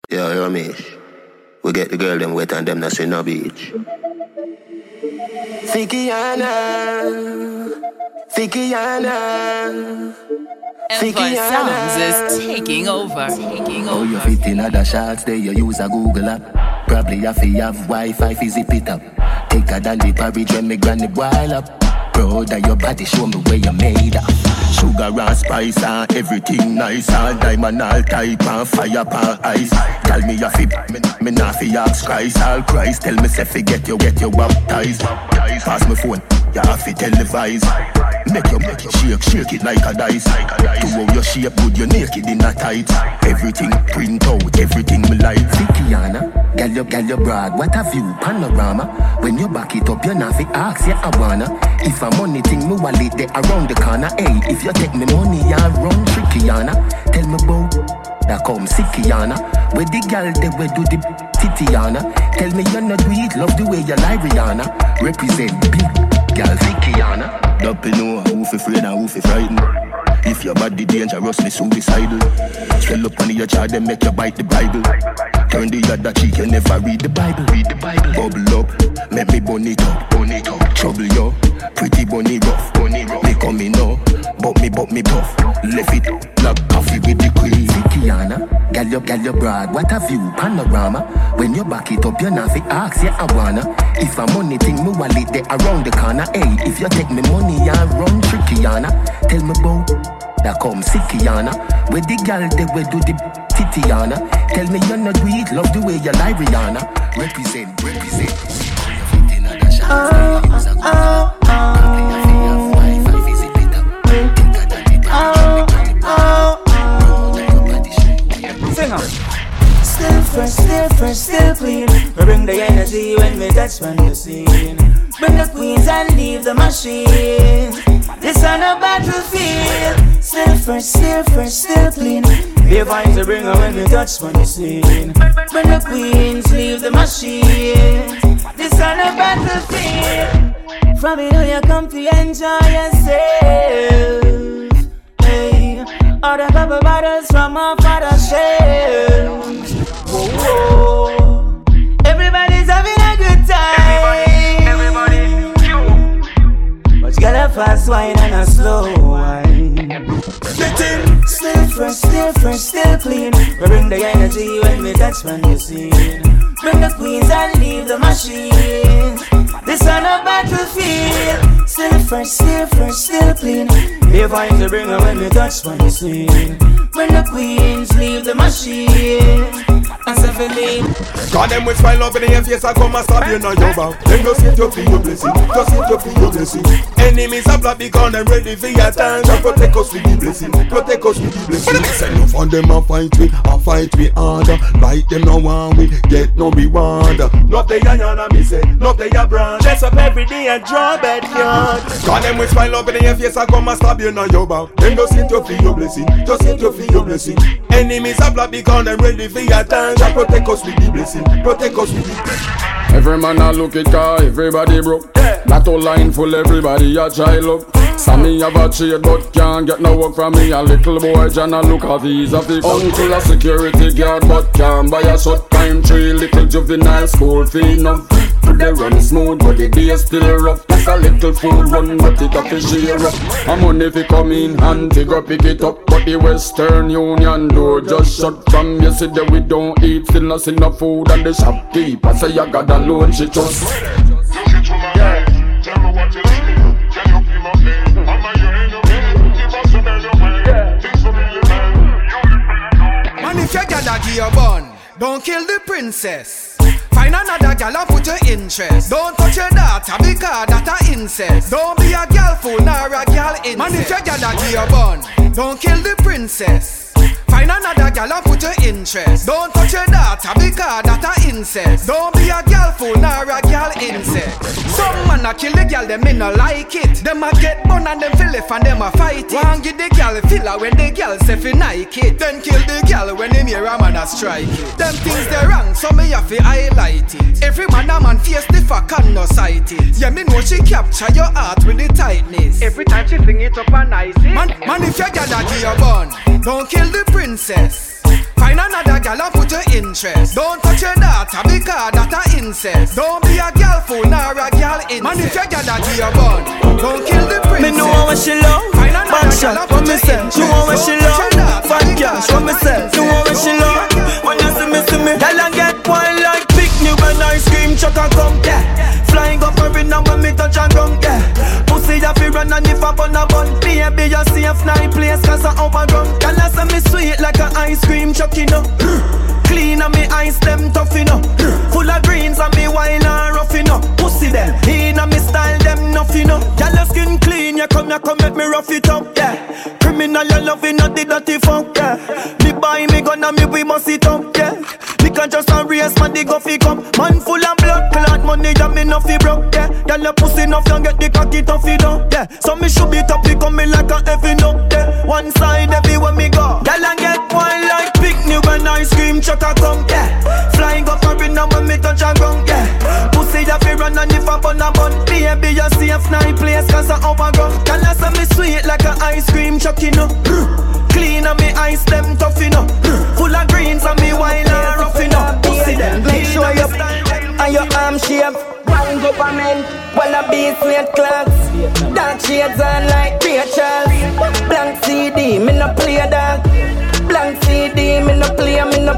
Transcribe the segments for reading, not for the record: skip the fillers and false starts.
Yo, Ramesh. We get the girl them wet and them not swim no beach. Fikiana. Empire Sounds is taking over. Oh, you fit in other shots, there you use a Google app. Probably have to have Wi-Fi fi zip it up. Take a than the porridge when me granny boil up. Proud of your body, show me where you made up. Sugar and spice and everything nice. And diamond all type and fire pan ice. Tell me you fit, me not fi ask Christ. All Christ tell me say fi get you baptized. Pass me phone, you have to televise. Make you shake it like a dice. To how your shape good, you naked in a tight. Everything print out, everything me like. Fikiana, girl you brag, what a view, panorama. When you back it up, you not fi ask, yeah I wanna. If a money thing, me wallet there around the corner. Hey, if you take me money, you run trickyana. Tell me about that come sickyana. Where the girl they we do the titiana. Tell me you not do it, love the way you lie Rihanna. Represent big girl Fikiana. Don't know who fi afraid and who fi frightened. If your body dangerous, me suicidal. Swell up on your child, then make you bite the Bible. Turn the other cheek, you never read the Bible. Bubble up, make me bun it up. Trouble you, pretty bunny rough. Me coming now, but me puff. Left it like coffee with the queen. Fikiana, girl you brag, what a view, panorama. When you back it up, you not fi ask, yeah I wanna. If a money thing, me wallet there around the corner. Hey, if you take me money, you run trickyana. Tell me about that come sickyana. Where the girl they we do the titiana. Tell me you not do it, love the way you lie Rihanna. Represent. Still fresh, still clean. We bring the energy when we touch on the scene. Bring the queens and leave the machine. This on a battlefield. Still fresh, still clean. We're going to bring her when we touch on the scene. Bring the queens, leave the machine. This on a battlefield. From it all you come to enjoy yourself. Hey, all the couple bottles from our father's shelves. Whoa. Everybody's having a good time. Everybody. But you got a fast wine and a slow wine. Still fresh, still clean. We bring the energy when we touch on the scene. Bring the queens and leave the machine. This on a battlefield. Still fresh, still clean. We're going to bring her when we touch on the scene. Bring the queens, leave the machine. Cause them with smile up in your face and come and stab you now your bow. Then just hit your feel your blessing. Enemies are black because them ready for your time. So protect us with the blessing. When they send you for them and fight we harder. Like them no one we get no reward. Love the yana me say, love the ya brand. Dress up every day and draw bed yard. Cause them with smile up in your face and come and stab you now your bow. Then just hit your feel your blessing. Enemies are black because them ready for your time. Protect us with the blessing. Every man a look it car, everybody broke. That whole line full, everybody a child up. Sammy have a trade but can't get no work from me. A little boy John a look a visa fish. Uncle a security guard but can't buy a short time tree. Little juvenile school fee enough. They run smooth but the day still rough. Just a little food run but it a fish up. A money fi come in hand fi go pick it up. But the Western Union door just shut from yesterday. We don't eat, still not see no food. And the shopkeeper say you got a loan she just. Man, if you gather give your bun, don't kill the princess. Find another gal and put your interest. Don't touch your daughter because that a incest. Don't be a gal fool nor a gal incest. Man, if you gather give your bun, don't kill the princess. Find another gal and put your interest. Don't touch your daughter because that a incest. Don't be a gal fool nor a gal incest. Some man a kill the gal, them me no like it. Them a get bun and them feel it and them a fight it. One give the gal filler when the gal say fi Nike it. Then kill the gal when them hear a man a strike it. Them things they wrong, so me have to highlight it. Every man a man face the fuck and no sight it. Yeah, me know she capture your heart with the tightness. Every time she fling it up and nice it. Man, if you gather give your bun, don't kill the princess. Find another gal and put your interest. Don't touch your daughter because that a incest. Don't be a gal fool nor a gal incest. Man, if your gal that give your bun, don't kill the princess. Me know what she love. Find another Back gal shot, and what put me your say? interest. Know what she Don't touch your love. daughter Fat because cash, that what me a say? Know what she incest. love. When you see me, girl I get wild like picnic when ice cream truck a come, yeah. Flying up every now when me touch and ground, yeah. Pussy a fi run and if I bun a bun. Baby you safe night place cause I overground. Girl I say me sweet like a ice cream truck, you know. Clean and me ice them tough, you know. Full of greens and me wild and rough, you know. Pussy them, in and me style them nuff, you know. Girl your skin clean, you come make me rough it up, yeah. Criminal you love it, not the dirty funk, yeah. Me buy me gun and me we must it up, yeah. Me can just a race man the guffy come. Man full of blood, clot money and me nuffy broke, yeah. Girl your pussy nuff, you get the cocky tough, you know, yeah. So me should be top, come me like a heavy nut, yeah. One side everywhere me go. Girl I get wild like picnic when ice cream truck a come, yeah. Flying up every now when me touch a ground, yeah. Pussy a fi run and if I bun a bun. Baby you safe night place cause I overgrown. Girl I say me sweet like a ice cream truck, you know. Clean and me ice them tough, you know. Full of greens and me wild and rough, you know. Pussy them, make sure you and your arm shape. One government, wanna-be slate clocks. Dark shades on like Rachel. Blank CD, me no play that. Blank CD, me no play.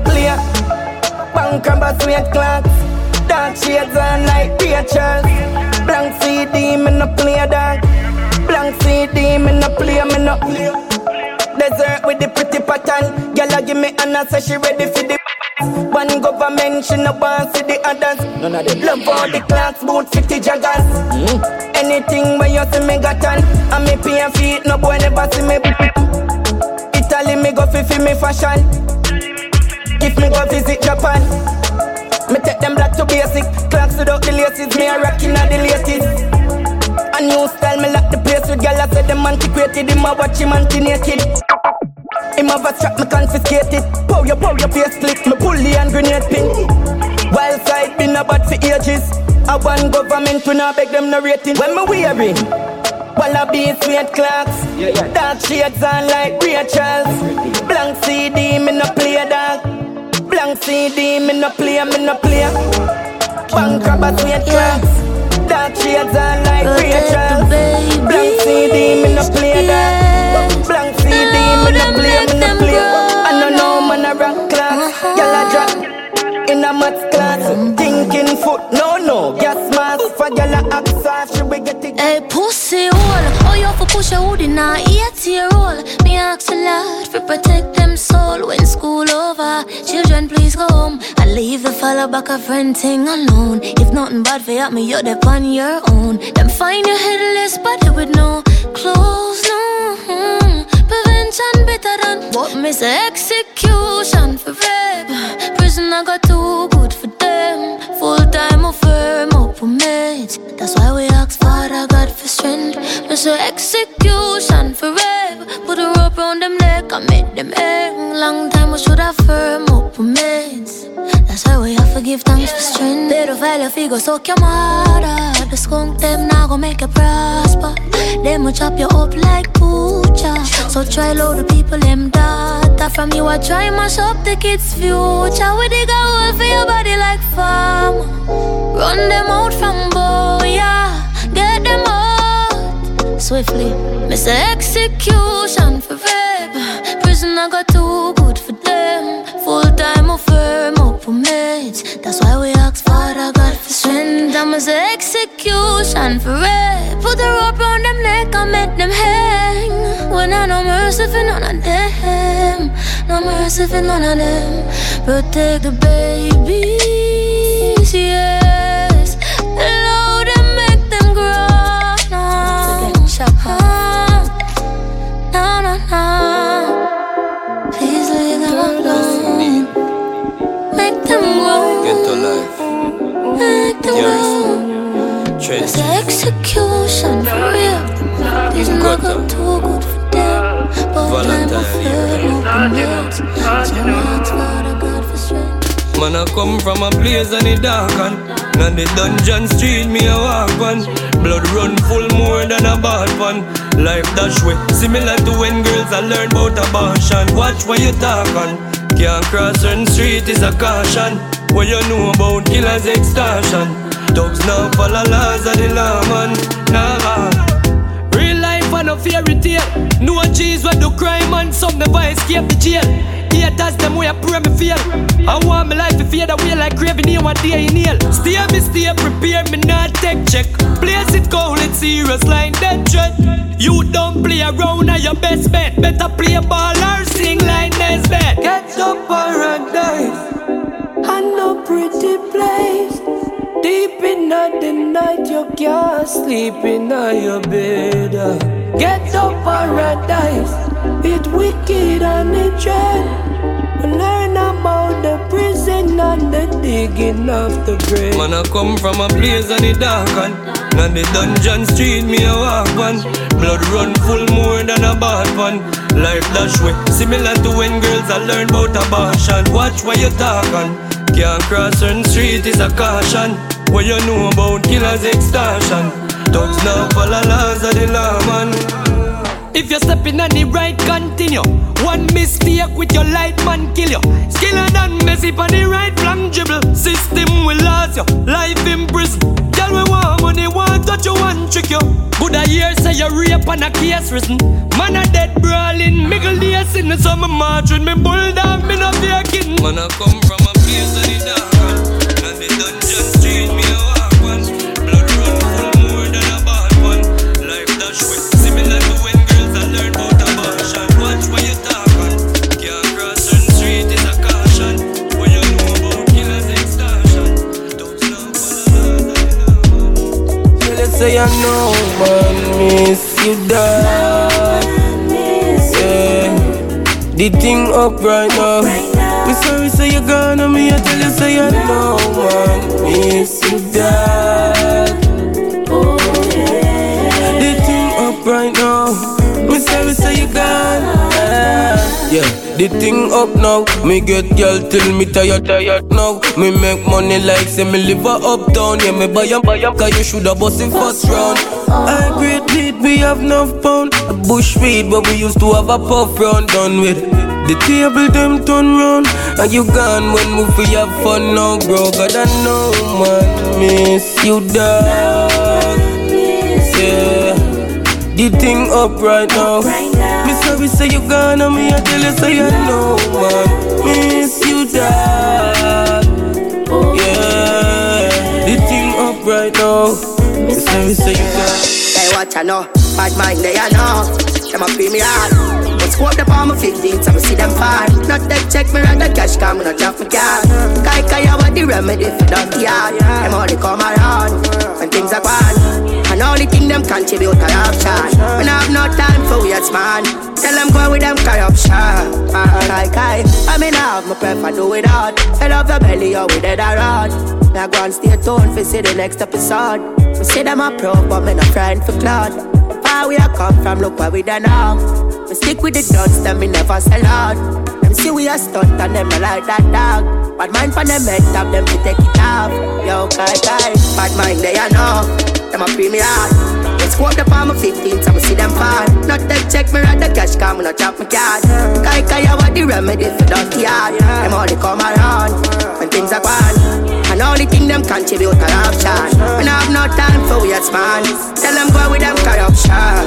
Bank and slate clocks. Dark shades on like Rachel. Blank CD, me no play that. Blank CD, me no play. Desert with the pretty pattern. Gyal give me Anna, say she ready for the. One government, she no want see the others. None of them love all the clocks, boot 50 joggers. Anything when you see me got on, and me pay and feet, no boy never see me. Italy me go fi me fashion. If me go visit Japan, me take them black to basic. Clocks without the laces, me a rockin' at the latest. A new style, me lock the place with gyal. I said them antiquated, him a watch him anti-naked. Him have a strap, me confiscate it. Pow your face split, me bully and grenade pin. Wild side been a bad for ages. I want government to not beg them no rating. When me wearing wallaby sweat clocks, dark shades on like Rachel's. Blank CD, me no play that. Blank CD, me no play. Bank rubber sweat clocks, dark shades on like Rachel's. Blank CD, me no play that. Blank CD, me no play. I don't know man a rock class. Gyal a drop in a math class. Thinking foot, no gas mask. For gyal a axe, she will get it. Hey pussy hole, oh you for push a hood in a 8-year-old. Me ask a lot for protect them soul. When school over, children please go home. I leave the fella back a friend thing alone. If nothing bad for me, you're there on your own. Them find your headless body with no clothes, no. Prevention better than what me say execution for rape. Prison I got too good for them. Full time or firm up for mates. That's why we ask Father God for strength. Me say execution for rape. Put a rope round them neck and make them hang. Long time we should have firm up for mates. That's why we have to give thanks for strength. Pedophile if you go suck your mother. The skunk them now go make you prosper. Them will chop you up like butcher. So try load the people them data. From you I try mash up the kids' future. We dig a hole for your body like farm. Run them out from boy, yeah. Get them out swiftly. Miss execution for rape. Prison I got too good for them. Full time or firm up for mates. That's why we ask Father God for strength. I must execution for rape. Put the rope round them neck and make them hang. When I no mercy for none of them. No mercy for none of them. Protect the babies, yes. Allow them, make them grow. No. Please leave them alone. Make them grow. Get to life. Make them grow. It's execution for real. These niggas too good for them. But I'm afraid of the so much Father God for strength. Man, I come from a place in the dark and the dungeon street me a walk on. Blood run full more than a bad one. Life dash way, similar to when girls I learn about abortion. Watch what you talk on. Can't cross certain street is a caution. What you know about killers extortion? Dogs now follow laws of the law, man. Nah. Real life and no fairy tale. No G's what do crime and some never escape the jail. Haters them way I pray me fail. I want my life to fade away like craving here one day in nail. Stay prepare me not take check. Place it cold, it's serious like dead threat. You don't play around at your best bet. Better play ball or sing like Nesbet. Get up paradise, I know pretty place. Deep in the night you can't sleep in your bed. Get up paradise, it wicked and it dread. Learn about the prison and the digging of the grave. Man, I come from a place on the dark and the dungeon street me a walk on. Blood run full more than a bad one. Life dash way, similar to when girls I learn about abortion. Watch what you talk on. Can't cross certain street is a caution. What you know about killers extortion? Dogs now follow laws of the law, man. If you're stepping on the right, continue. One mistake with your light man kill you. Skiller than messy on the right flank dribble. System will last you, life in prison. Girl we want money, want touch you, want trick you. Good a year say you rape and a case risen. Man a dead brawling, middle days in the summer march with me bull down, me no fear kidding. Man I come from a place of the dark and the dungeon street me a walk one. Blood run full more than a bad one. Life dash way, similar to when girls I learn about abortion. Watch what you talk on. Can't cross certain street is a caution. What you know about killers extortion? Don't stop follow laws. So let's say I know man miss you die. Yeah, the thing up right now. Me sorry say you gone and me I tell you say I know man miss you die. The thing up right now. Me sorry say you gone. Yeah, the thing up now. Me get girl till me tired now. Me make money like say me live a uptown. Yeah, me buy 'em cause you shoulda bust in first round. I great lead, we have enough pound. A bush weed, but we used to have a puff round done with. The table them turn round, and you gone when we fi have fun now, bro. God I know man miss you dog. Yeah, the thing up right now. Me sorry say you gone and me I tell you say I know man miss you dog. Yeah, the thing up right now. Me sorry say you gone. Hey what I know, bad mind they I know. Them a pay me hard. But squat up on my 15, so I see them fall. Not that check me run the cash, come me not drop my car. Kai what the remedy for that yard. Them only come around when things are gone. And only thing them contribute to option. When I have no time for weirds, man. Tell them go with them corruption. Like I mean I have my prefer do without. Fill up your belly or with it around. Me go and stay tuned for see the next episode. Me see them a pro, but me no friend for cloud. Far we a come from, look where we done now. We stick with the guns, them me never sell out. Them see we a stunt and them no like that dog. Bad mind for them head top, them to take it off. Yo, kai, bad mind they a know. Them a pay me hard. They squat up on my 15, so I see them fall. Not that check me run the cash, come me not drop my card. Kai, what the remedy for that yard. Them only come around when things are gone. And only thing them contribute to option. When I have no time for weirds, man. Tell them go with them corruption.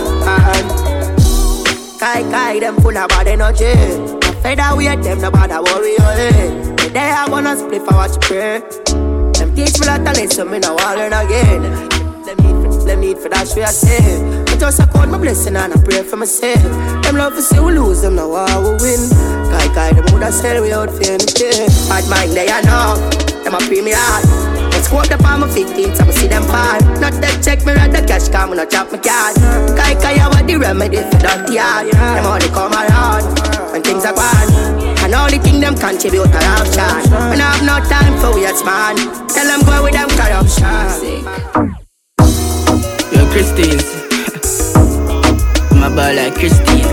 Kai, them full of bad energy. Feather weight, them no bother worry your head. The day I wanna split for what you pray. Them teach me lot of lesson, me no want learn again. Them need for that shit I say. I just a call my blessing and I pray for myself. Them love to see we lose, them no want we win. Kai, them woulda sell we out for anything. Bad mind they I know. Them a pay me hard. Let's quote up on my 15, so I see them fall. Not that check me run the cash, come me not drop my card. Kai, what the remedy for that yard. Them only come around when things are gone. And only thing them contribute to option. When I have no time for weirds, man. Tell them go with them corruption. Yo, Christine. My ball like Christine.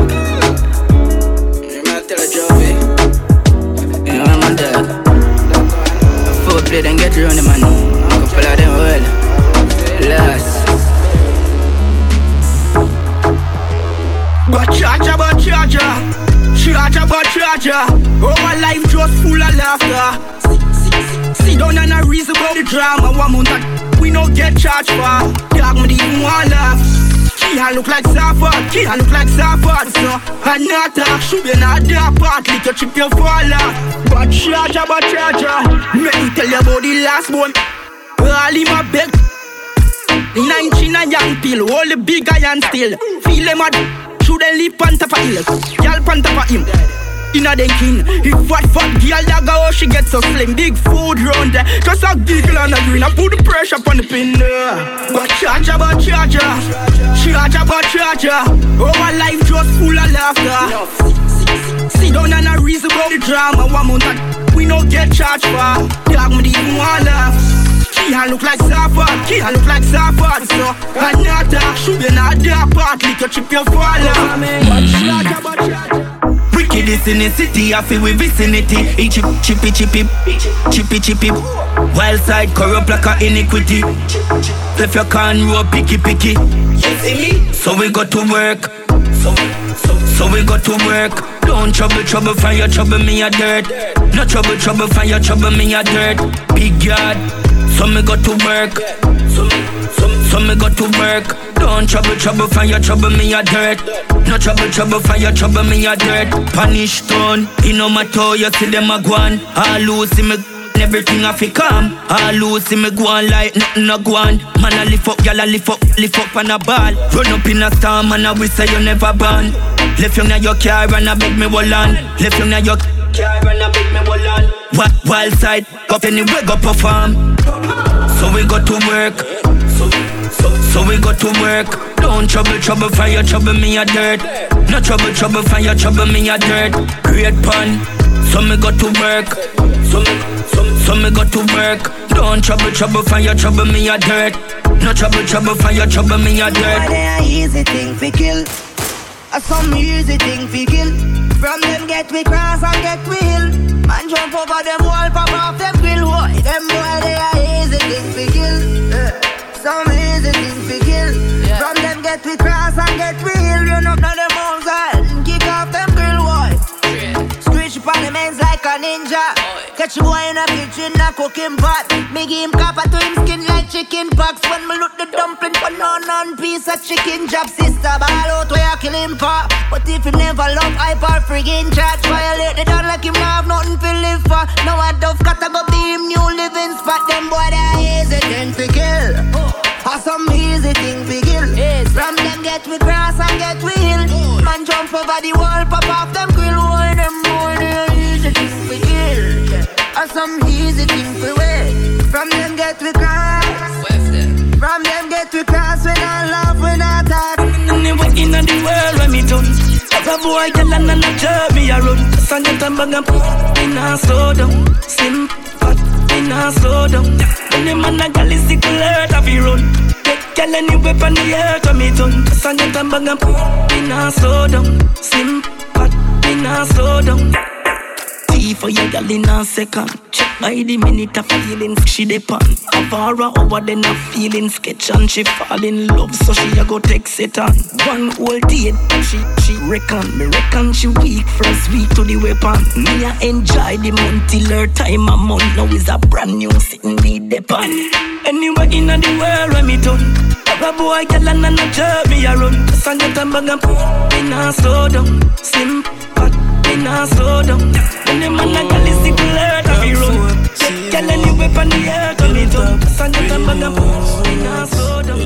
You might tell a Jovi. You know I'm a dog. Play then get around the man. A couple of them well last. But charger. Oh, I full of laughter. Sit down and a reason about the drama. 1 month that we no get charged for. Dog me even want laugh. She look like Safford, she look like Safford. So I not talk, should be not that part. Little chip you fall off. But charger. Let me tell you about the last one. All in my bed. 19 a young pill, all the big iron still. Feel them mad, should they live on top of hill. Y'all on top of him. Inna den king, if fat girl that go how she get so slim. Big food round there, just a giggle on the green. I put the pressure on the pin there. But charger. Oh, my life just full of laughter. Sit down and a reason about the drama. 1 month that we no get charged for. Dog me even want laugh. She look like Safford, so I not talk, should be not that part. Little chip you fall off. But charger. Wickedest in the city, I feel with vicinity. Chippy. Wild side corrupt like a iniquity. If you can't roll picky. You see me? So we got to work. So we got to work. Don't trouble, find your trouble, me a dirt. No trouble, find your trouble, me a dirt. Big yard, so me got to work. So me got to work. Don't trouble, find your trouble, me a dirt. No trouble, find your trouble, me a dirt. Punish stone, in no matter you see them a go on. All loose in me, everything I fi calm. All loose in me go on like nothing a go on. Man I lift up, y'all lift up on a ball. Run up in a storm and I wish say you never born. Left you in your car and I beg me hold on. Left you in your car and I beg me hold on. Wild side, up anywhere go perform. So we got to work. So we got to work. Don't trouble, find your trouble, me a dirt. No trouble, find your trouble, me a dirt. Great pun. So me got to work. So me got to work. Don't trouble, find your trouble, me a dirt. No trouble, find your trouble, me a dirt. Why they a easy thing fi kill? Some easy thing fi kill. From them get we cross and get we hill. Man jump over them wall, pop off them grill. Why them boy they a easy thing fi kill? Some easy thing fi kill. From them get we cross and get we hill. You know none them outside and kick off them grill. Why? Screech upon the men's like a ninja. Catch a boy in a kitchen, a cooking pot. Me give him copper to him skin like chicken pox. When me look the dumpling for non piece of chicken chop. Sister ball out where I kill him for. But if him never love hyper friggin' chat, violate the done like him not have nothing to live for. Now I dove got to go be him new living spot. Them boy they easy thing to kill. Or some easy thing to kill. From them get we cross and get we hill. Man jump over the wall, pop off them grill. Why them boy they easy thing to kill? Or some easy thing to wait. From them get we cross. From them get we cross. We not laugh, we not talk. Anywhere in the world when me done. As a boy girl and a job me a run. Sang it and bang and me nah slow down. Slim fat, me nah slow down. When the man a girl is sick alert a fi run. Get girl anywhere from the earth when me done. Sang it and bang and me nah slow down. Slim fat, me nah slow down. For your girl in a second. Check by the minute of feelings she depend. Avara over then a feeling sketch and she fall in love so she a go text it on. One whole day she reckon. Me reckon she weak first week to the weapon. Me a enjoy the month till her time a month. Now is a brand new sitting need depend. Anywhere in the world when me done. A boy girl and a job me a run. Sang it and bang and me nah slow down. Slim fat, me nah slow down. When the man a girl is sick alert a fi run. Girl anywhere from the earth when me done. Sang it and bang and me nah slow down.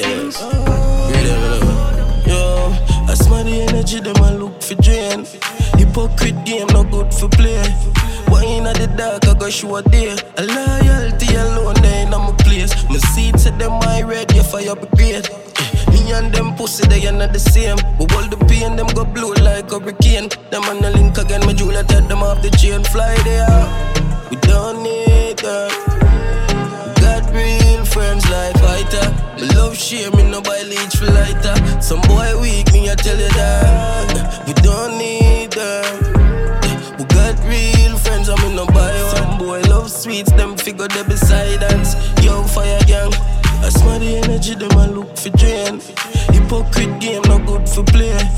Yo, I smell the energy them a look for drain. Hypocrite game no good for play. Wine at the dark I go show a day. A loyalty alone there in my place. My seats at them I ready for your brigade. Me and them pussy they are not the same. We hold the pain them go blow like a hurricane. Them on the link again, my jewel take them off the chain. Fly there, we don't need that. Got real friends like fighter. Me love share, me no buy leech for lighter. Some boy weak, me I tell you that. We don't need that. We got real friends, I me no buy one. Some boy love sweets, them figure they beside us. Yo, fire gang. I smell the energy, them a look for drain. Hypocrite game, no good for play.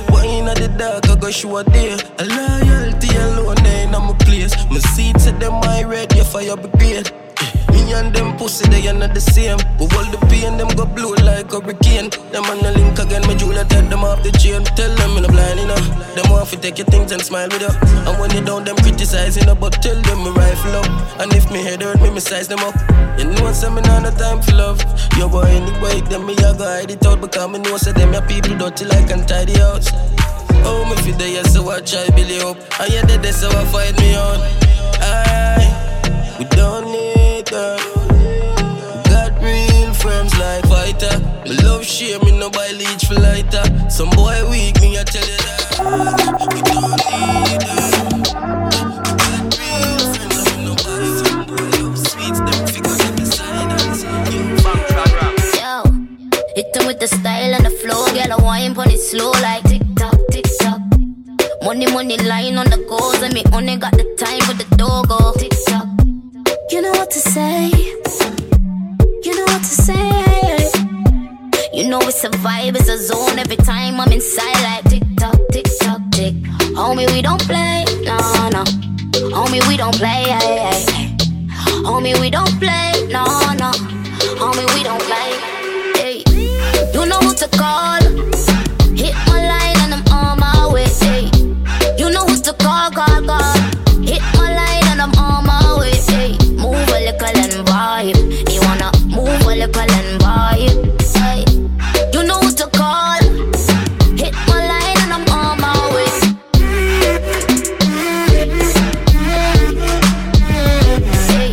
Wine at the dark, I go show a day. A loyalty alone, they in my place. My seats at them, I ready for your brigade. Me and them pussy, they are not the same. We hold the pain, them go blow like a hurricane. Them on the link again, my Julia take them off the chain. Tell them in the blind, you know. Them want to take your things and smile with you. And when you down, them criticizing you, but tell them me rifle up. And if me head hurt, me size them up. You know some me not no time for love. Yo boy, anyway, them me I go hide it out. Because me know say them your people dirty like untidy house. Oh, me feel there, so I try build you up. And yeah, there, so I fight me out. Aye, we don't need that. Got real friends like fighter. Me love share, me no buy leech for lighter. Some boy weak, me I tell you that. We don't need that. Got real friends, I me no buy some boy love sweets. Them figure them beside us. Yo, hit them with the style and the flow. Girl, I wine pon it slow like tick tock, tick tock. Money, money line on the goals, and me only got the time for the doggo. Tick tock. You know what to say. You know what to say. You know it's a vibe, it's a zone. Every time I'm inside like tick tock, tick tock, tick. Homie, we don't play, no, no. Homie, we don't play, ay, ay. Homie, we don't play, no, no. Homie, we don't play, hey. You know who to call. Hit my line and I'm on my way, hey. You know who to call, call, call. Hit my line and I'm on my way, hey. Move a little and vibe. You wanna move a little and vibe, hey. You know who to call. Hit my line and I'm on my way. Hey.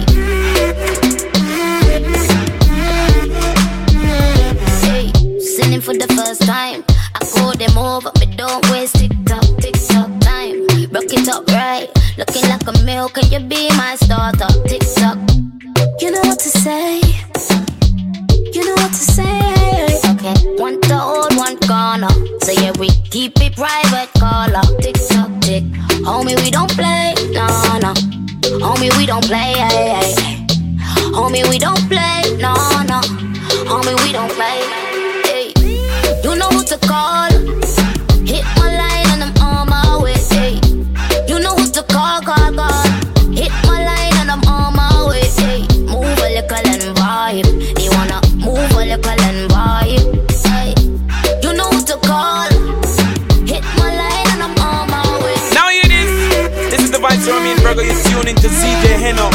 Hey. Sinning for the first time. I call them over, but don't waste tick-tock time. Rock it up right, looking like a milk. Can you be my starter? Tick-tock. You know what to say. You know what to say. Okay, one to hold, one corner. So yeah, we keep it private, caller. Tick-tock, tick. Homie, we don't play, no, no. Homie, we don't play, ay, ay. Homie, we don't play, no, no. Homie, we don't play, hey. You know who to call. Hit my line and I'm on my way, hey. You know who to call, call, call. Hit my line and I'm on my way, hey. Move a little and vibe. You wanna move a little and vibe, hey. You know who to call. Hit my line and I'm on my way. Now hear this. This is the Vibes from me and Virgo. You're tuning to CJ Heno.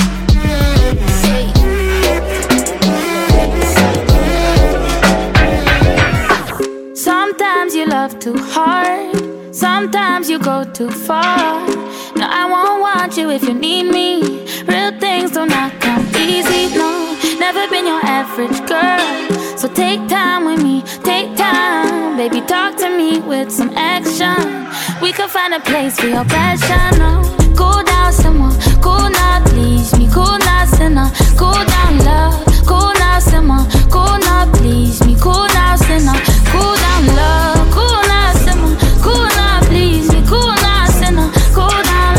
Sometimes you love too hard. Sometimes you go too far. No, I won't want you if you need me. Real things do not come easy, no. Never been your average girl. So take time with me, take time. Baby, talk to me with some action. We could find a place for your passion, no. Cool down someone, cool now, please me. Cool now, sinner, cool down love. Cool now, simmer, cool now, please me. Cool now, sinner, cool down love. Cool now, simmer, cool now, please me. Cool now, sinner, cool down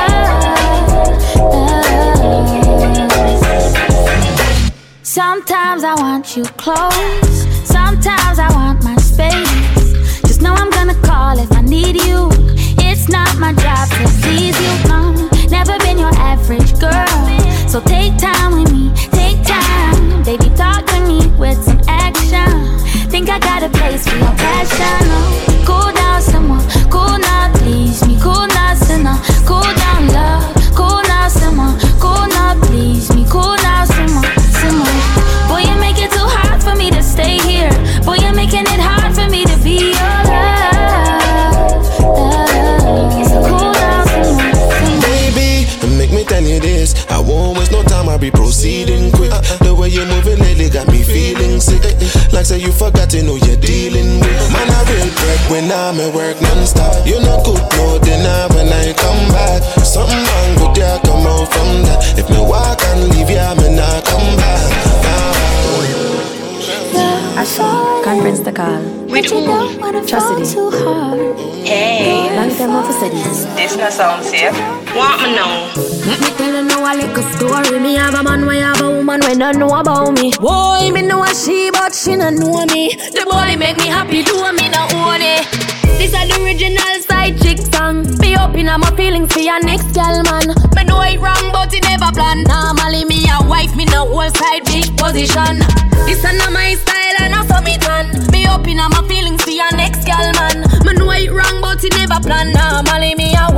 love. Sometimes I want you close. Sometimes I want my space. Just know I'm gonna call if I need you. It's not my job to please you, no. Never been your average girl. So take time with me, take time. Baby, talk to me with some action. Think I got a place for your passion, no. Cool down someone, cool now, please me. Cool now, sinner, cool down love. Cool now, someone, cool now, please me. Cool now, someone, someone. Boy, you make it too hard for me to stay here. Boy, you're making it hard for me to be your love. So cool down someone, someone. Baby, make me tell you this. I won't waste no time, I'll be proceeding quick. The way you're moving lately got me feeling sick. Like say you forgot to know you're dealing with. Man, I real break when I'm at work non-stop. You no good, no dinner when I come back. Something wrong with you, come out from that. If me walk and leave you, me not come back. Conference the call. With who? Chastity. Hey. Long time off for this. This no sound safe. Want me now? Let me tell you now a little story. Me have a man, we have a woman we don't know about me. Boy, me know a she, but she don't know me. The boy make me happy, do me no own it. This is the original side chick song. Be open on my feelings for your next girl, man. Me know it wrong, but it never plan. Normally me a wife, me no whole side bitch position. This is not my style and I saw me done. Be open on my feelings for your next girl, man. Me know it wrong, but it never plan. Normally me a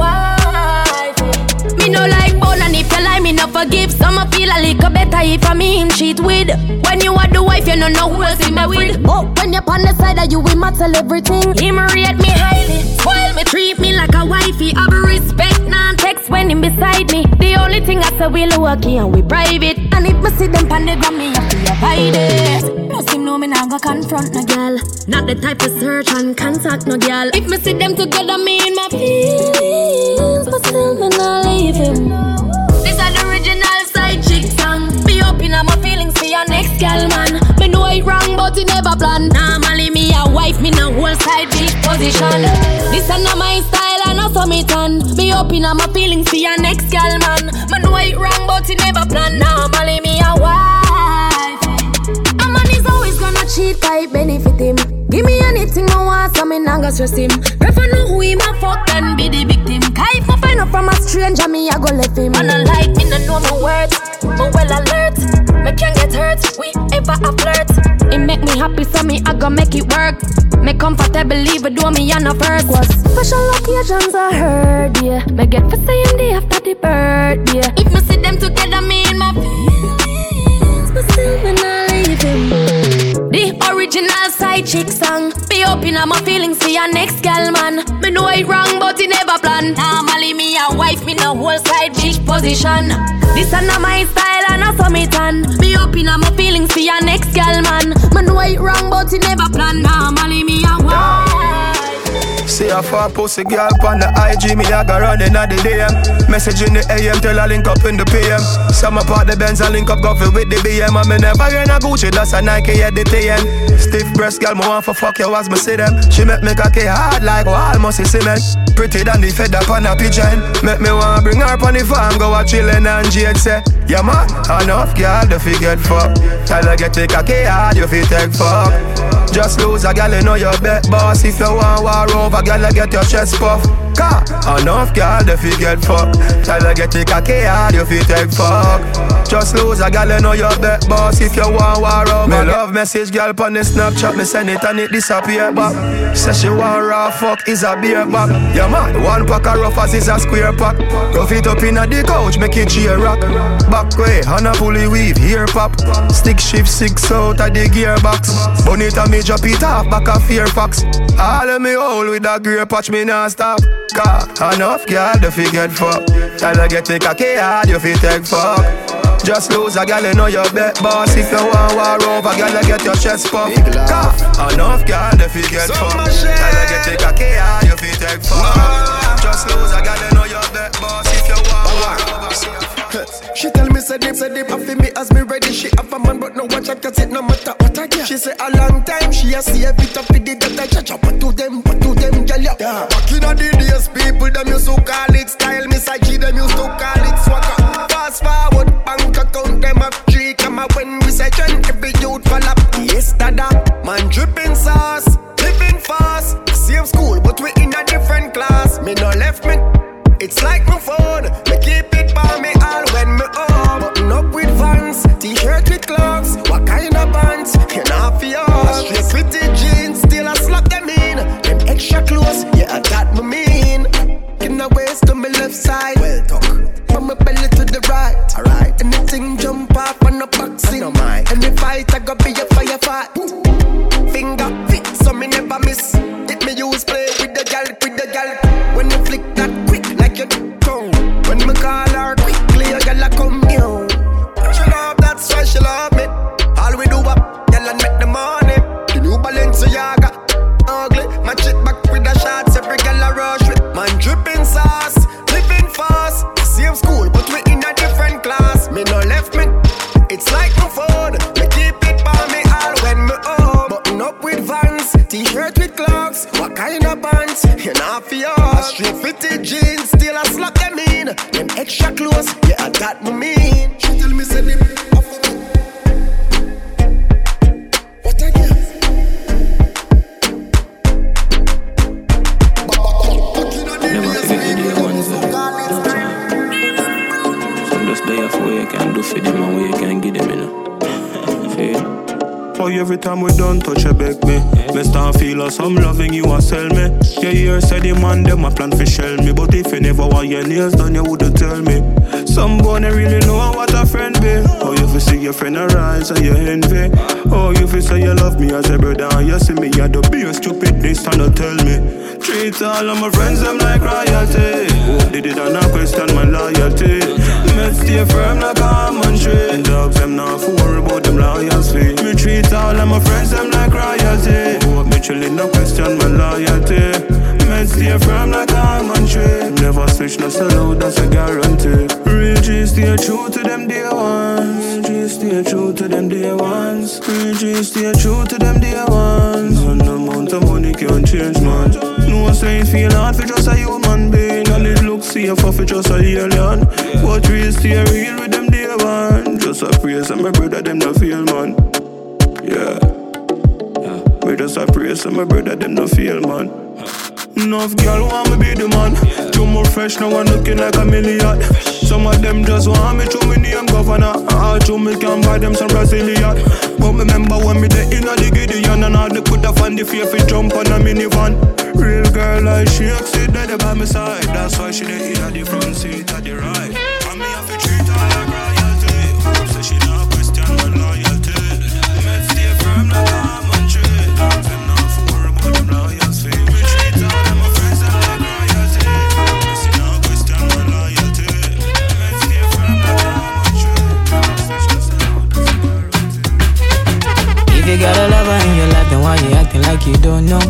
wife. Me no like bone, and if you lie, me no forgive. Some feel a little better if I me him cheat with. When you are the wife, you don't know who else in my with. Oh, when you're on the side of you, we matter everything. Him rate me highly, spoil me, treat me like a wifey. Have respect, non-text when him beside me. The only thing I say we lucky and we private. And if me see them pan the gram, me have to avoid it. Most him know me not go confront no girl. Not the type of search and contact no girl. If me see them together, me in my feelings, but still me not leave him. This is the original side chick song. Be open on my feelings for your next girl, man. Me know it wrong, but it never plan. Normally me a wife, me no whole side bitch position. This is not my style and I saw me done. Be open on my feelings for your next girl, man. Me know it wrong, but it never plan. Normally me a wife. A man is always gonna cheat, I benefit him. Give me anything I want, so me nah go stress him. Prefer know who him a fuck than be the victim. Cause if I find out from a stranger, me I go left him. And I like me, no know my words, but well alert. Me can't get hurt, we ever a flirt. It make me happy, so me I go make it work. Me comfortable, even though me and no first. Was special occasions I heard, yeah. Me get for saying day after the birthday. If me see them together, me in my feelings, but still me not leave him. The original side chick song. Be open on my feelings for your next girl, man. Me know it wrong, but it never plan. Normally me a wife, me no whole side bitch position. This is not my style and I saw me done. Be open on my feelings for your next girl, man. Me know it wrong, but it never plan. Normally me a wife. See a far pussy girl on the IG, me a go running at the DM. Message in the AM, tell her link up in the PM. Some apart the Benz and link up coffee with the BM. And me never wear a Gucci, that's a Nike at the TN. Stiff breast girl, me want for fuck you as me see them. She make me cocky hard like almost a cement. Pretty than the fed up on a pigeon. Make me want bring her on the farm, go a chillin' and Jade say, yeah man, enough girl, the fi get fuck. Tell her get the cocky hard, you fi take fuck. Just lose a girl, you know your bet boss. If you want war over, girl, get your chest puff. Car, enough girl, they fi get fuck. Tell her get the cocky hard, you fi take fuck. Just lose a girl, you know your bet boss. If you want war over, me love message girl pon the Snapchat, me send it and it disappear back. Say she want raw fuck, is a beer back. Yeah man, one pack of rough as is a square pack. Rough it up inna the couch, make it cheer rock. Back way, and a pulley weave, here pop. Stick shift 6 out of the gearbox. Bonnet and me drop it off, back a Fairfax. All of me hole with a grey patch, me nah stop. Car, enough girl, they fi get fuck. Tell her get the cocky hard, you fi take fuck. Just lose a girl, you know your bet boss. If you want war over, girl, get your chest puff. Car, enough girl, they fi get fuck. Tell her get the cocky hard, you fi take fuck. Just lose a girl, you know your bet boss. If you want war over. She tell me say dip off me as me ready. She have a man but no watch out cause it no matter what I get. She say a long time she a see every top with the that I judge up. What to them girl ya. Back in the days people them used to call it style. Miss I G them used to call it swagger. Fast forward bank account them have 3 come out when we say trend every youth fall up. Yes dada, man dripping sauce, living fast. Same school but we in a different class. Me no left me. It's like my phone, me keep it by me all when me home. Button up with Vans, t-shirt with clocks. What kind of bands? You know for yours. Straight fitted jeans, still I slap them in. Them extra clothes, yeah that me mean. In the waist to my left side, well talk. From my belly to the right, alright. Anything jump off on the boxing. Any fight I gotta be a firefight. Finger fit, so me never miss. It me use play with the gal. When you flick that quick like your tongue. When me call her quickly, a gal a come down. She love that's why she love me. All we do up, gal and make the money. The new Balenciaga, ugly. Match it back with the shots, every gal a rush with. Man dripping sauce, living fast. Same school, but we in a different class. Me no left me. It's like my phone, me keep it by me all when me home. Button up with Vans, t-shirt with clocks. What kind of pants? You know for yours. Straight fitted jeans, still I slap them in. Them extra clothes, yeah that me mean. She tell me say them off of me. What again? for them and what you can give them, you know. Feel? Oh, every time we done touch a back me, me start feel like some loving you a sell me. Yeah, you said the man them a plan for shell me, but if you never want your nails done, you wouldn't tell me. Some boy they really know what a friend be. Oh, you fi see your friend arise and you envy. Oh, you fi say you love me as a brother and you see me at the biggest stupidness and you tell me. Treat all of my friends them like royalty. Oh, they did not question my loyalty. Me stay firm like a almond tree. Dogs them not for worry about them loyalty. Me treat all of my friends them like royalty. Oh, me chillin' no question my loyalty. Me stay firm like a almond tree. Never switch no sell out, that's a guarantee. Real G stay true to them dear ones. G stay true to them dear ones. Real G stay true to them dear ones. And the amount of money can't change man. No say it feel hard for just a human being, and it looks safer for just a alien. But real stay real with them dear ones. Just a praise and my brother them no feel man. Yeah. We just a praise and my brother them no feel man. Enough girl want me be the man. Too more fresh now and looking like a million. Some of them just want me to me name governor. All to me can buy them some Brazilian. But remember when me the inna the Gideon, and all they could have found the fear fi jump on a minivan. Real girl like she sit there by my side. That's why she the inna the front seat at the right. And me have to treat her like royalty. So she not question my loyalty. Me stay firm like a almond tree. Dogs them not for worry about them loyalty. We treat all them my friends them like royalty. Me see not question my loyalty. Me stay firm like a almond tree. If you got a lover in your life, then why you acting like you don't know?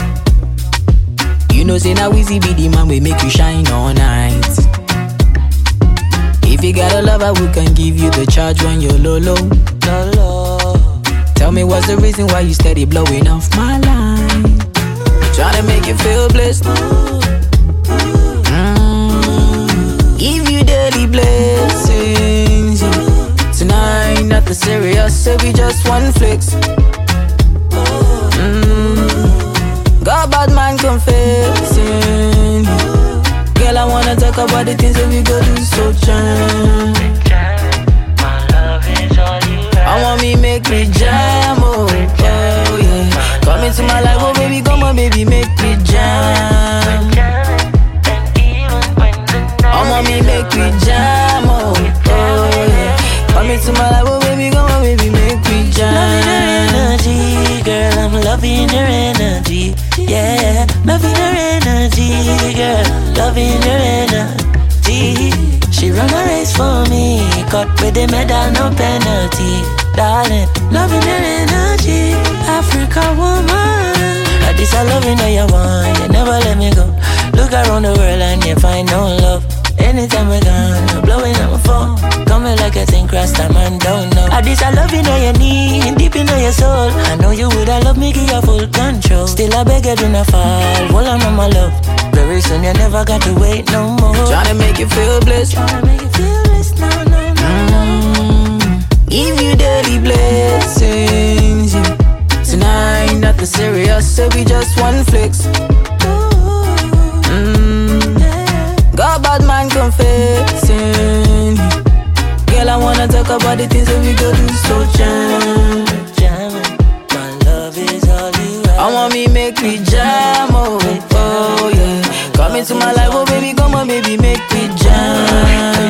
You know say now Weezy be the man we make you shine all night. If you got a lover who can give you the charge when you're low. Tell me what's the reason why you steady blowing off my line. Tryna make you feel blessed. Give you daily blessings. Tonight nothing serious, so we just one flex. Got bad man confessing. Girl, I wanna talk about the things that we go do so jam. My love is all you have. I want me make me jam, oh yeah. Come into my life, oh baby, come on baby, make me jam. I want me make me jam, oh yeah. Come into my life, oh baby, come on baby, make me jam. Loving her energy, girl, I'm loving her energy. Yeah, loving her energy, girl, loving her energy. She run a race for me, cut with the medal, no penalty. Darling, loving her energy, Africa woman. This I loving how you want, you never let me go. Look around the world and you find no love. Anytime we're gone, you're blowing up my phone. Coming like a thing, cross time and don't know. This I loving how you need, deep in your soul. I know you would have loved me, give you full control. Still I beg you do not fall, hold on my love. Very soon you never got to wait no more. Tryna make you feel blessed. Tryna make you feel blessed, no. Give you daily blessings. Tonight nothing serious, so we just one flex. Got bad man confessing. Girl, I wanna talk about the things that we go do so jam. My love is all you have. I want me make me jam, oh yeah. Come into my life, oh baby, come on baby, make me jam.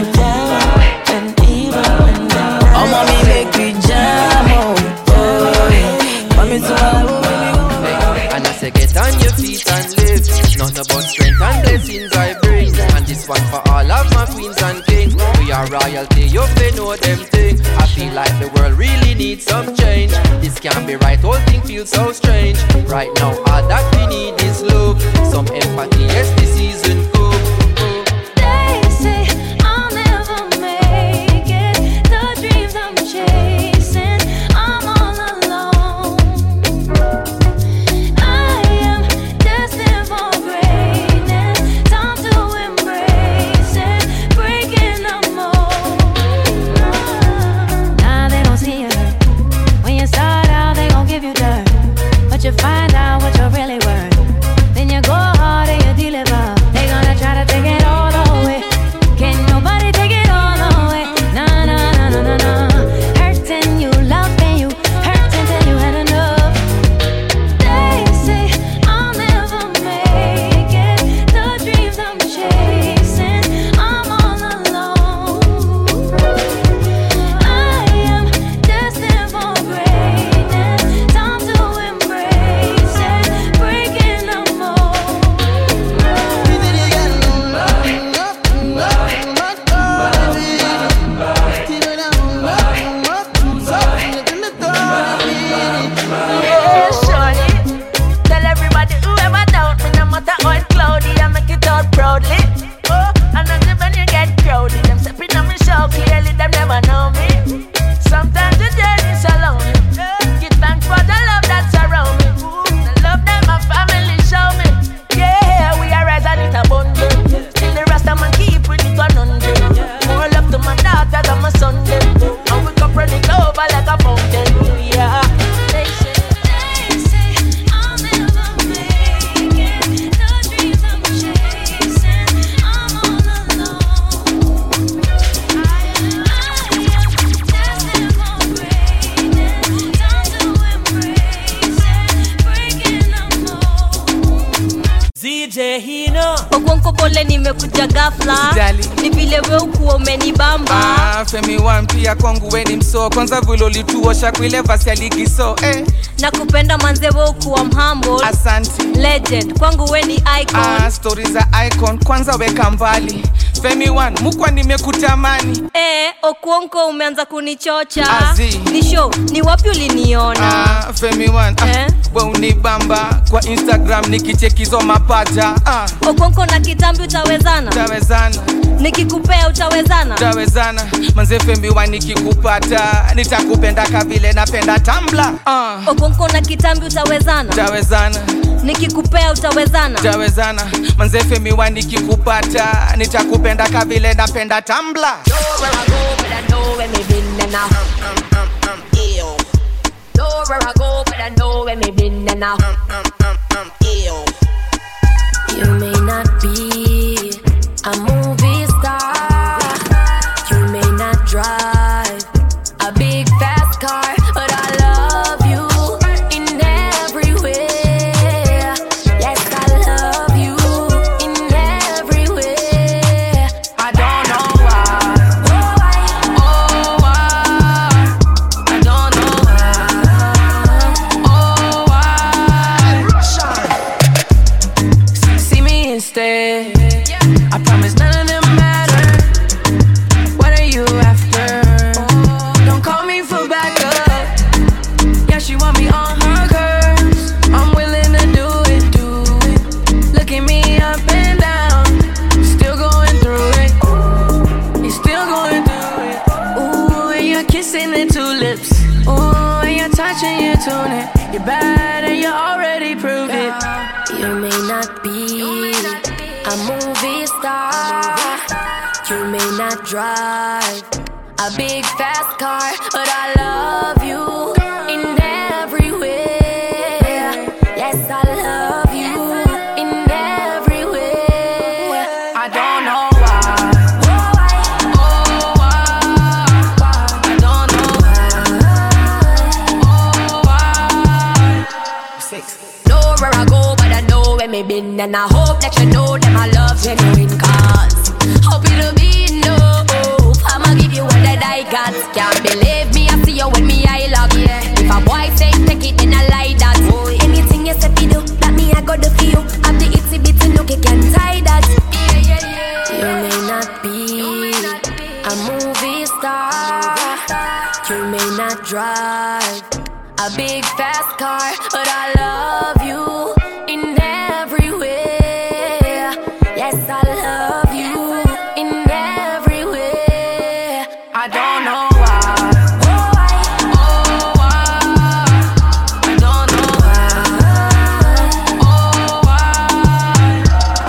I want me make me jam, oh yeah. Come into my life, oh baby, come on baby. And I say get on your feet and live. Not about strength and blessings I bring. And this one for all of my queens and kings. We are royalty, you may know them things. I feel like the world really needs some change. This can't be right, whole thing feels so strange. Right now all that we need is love. Some empathy, yes this season cool. They say I'll never make it. The dreams I'm chasing, I'm all alone. I am destined for greatness. Time to embrace it, breaking the mold. Nah, they don't see it. When you start out, they gon' give you dirt, but you find out what you're really worth. Then you go hard and you deliver. They gonna try to take it all away. Can Okonko pole nimekuja ghafla. Ni vile wewe ukuwa umenibamba. Femi One pia kwangu we ni mso. Kwanza vile ulituosha kwa ile vasi ya ligi so Nakupenda manze wewe ukuwa humble. Asante legend kwangu we ni icon. Stories za icon kwanza weka mbali. Femi One mukwa nimekutamani. Okonko umeanza kunichocha. Ni show ni wapi uliniona? Femi One we unibamba kwa Instagram nikichekizo mapaja. Okonko na kitambi utawezana? Utawezana. Nikikupea utawezana? Utawezana. Manze Femi One nikikupata nitakupenda kavile napenda Tumblr. Okonko na kitambi utawezana? Utawezana. Nikikupea utawezana? Utawezana. Manze Femi One nikikupata nitakupenda kavile napenda Tumblr. Where I go, but I know where me been now. Know where I go, but I know where me been now. You may not be a movie star. You may not drive a big fast car, but I love you in every way. Yes, I love you in every way. I don't know why. Oh, why? I don't know why. Oh, why? See me instead. I promise none of them matter. What are you after? Don't call me for backup. Yeah, she want me on her curves. I'm willing to do it. Look at me up and down. Still going through it. You're still going through it. Ooh, and you're kissing the tulips. Ooh, and you're touching your tunic. You're bad and you already proved it. You may not be a movie star. You may not drive a big fast car, but I love you in every way. Yes, I love you in every way. I don't know why. Oh, why? I don't know why. Oh, why? Know where I go, but I know where me been. And I hope that you know that my love genuine. Cause hope it'll be no. I'ma give you all that I got. Can't believe me, I see you when me I love. If a boy say take it, then I like that. Anything you say fi do, that me I got the feel. I'm the itsy bitsy no can tie that. You may not be a movie star. You may not drive a big fast car, but I love you in every way. Yes, I love you in every way. I don't know why. Oh, why? I don't know why. Oh, why?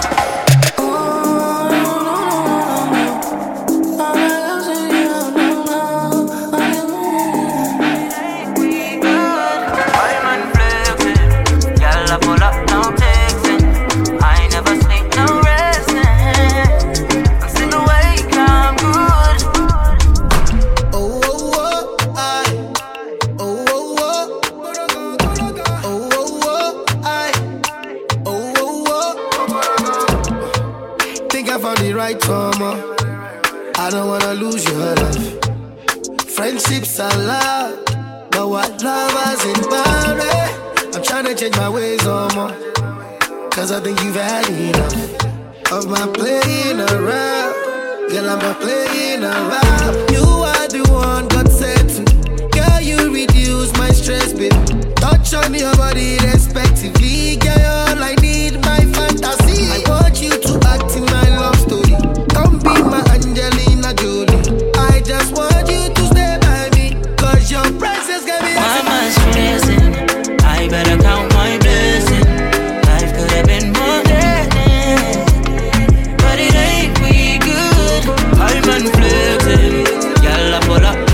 I'm flexing, girl I pull up no texting. I never sleep no resting. I'm still awake, I'm good. Oh, oh, oh, I. Oh, oh, oh. Oh, oh, oh, I. Oh, oh, oh. Think I found the right karma. I don't wanna lose your love. Friendships are love, but what lovers in marriage? I'm trying to change my ways on more. Cause I think you've had enough of my playing around. Girl, I'm not playing around. You are the one God said to. Girl, you reduce my stress, babe. Touch on your body respectively. Girl, all I need, my fantasy. I want you to act in my love story. Come be my Angelina Jolie. I just want you to stay by me. Cause your presence can be My mind's stressing, I better count my blessing. Life could have been more deadly, but it ain't we good. I'm flexing, girl I pull up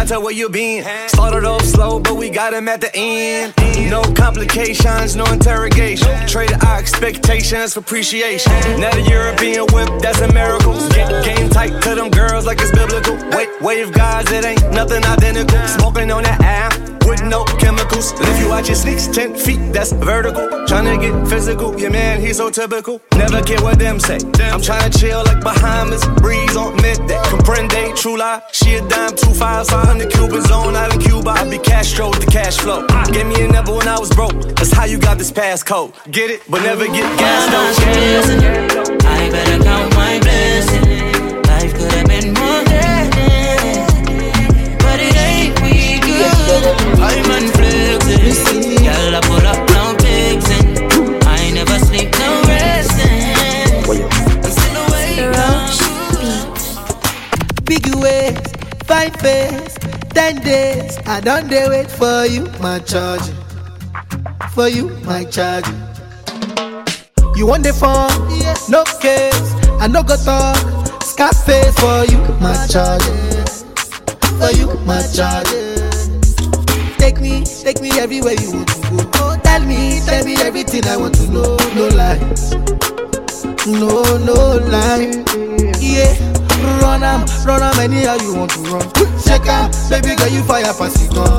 tell where you been. Started off slow, but we got him at the end. No complications, no interrogation. Traded our expectations for appreciation. Now the European whip, that's a miracle. Game tight to them girls like it's biblical. Wave guys, it ain't nothing identical. Smoking on that app with no chemicals. If you watch your sneaks 10 feet, that's vertical. Tryna get physical, your man, he's so typical. Never care what them say. I'm tryna chill like Bahamas, breeze on midday. Comprende, true lie. She a dime, 2.5, 500 Cuban zone out in Cuba. I be Castro with the cash flow. Gave me a number when I was broke. That's how you got this passcode. Get it, but never get gas though. I better count my blessings. Life could have been more than but it ain't we good. I'm unflexing. Girl, I pull up now fixing. I never sleep, no resting. I'm still awake. Big ways, fine face, 10 days. I done they wait for you, my charge. For you, my charge. You want the phone? No case. I no go talk. Scarface for you, my charge. For you, my charge. Take me everywhere you want to go. Oh, tell me everything I want to know. No lies, no lies. Yeah, run am anyhow you want to run. Check out, baby girl, you fire pass it on.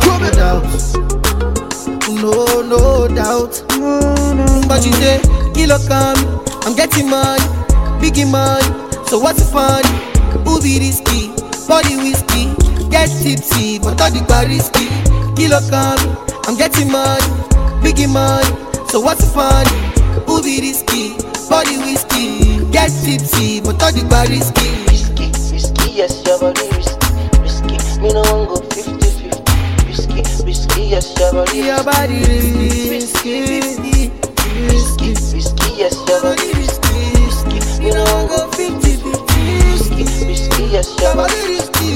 No doubt. But you say, kilo come, I'm getting money, biggie money. So what's the fun? Who be risky? Body whiskey, get tipsy, but all the bar risky. Kilo come, I'm getting money, biggie money. So what's the fun? Who be risky? Body whiskey, get tipsy, but all the bar risky. Risky, yes, your body risky. Me no one go 50-50. Risky, yes, your body risky. Yes, your body risky. You know I go 50-50. Risky, yes, your body risky.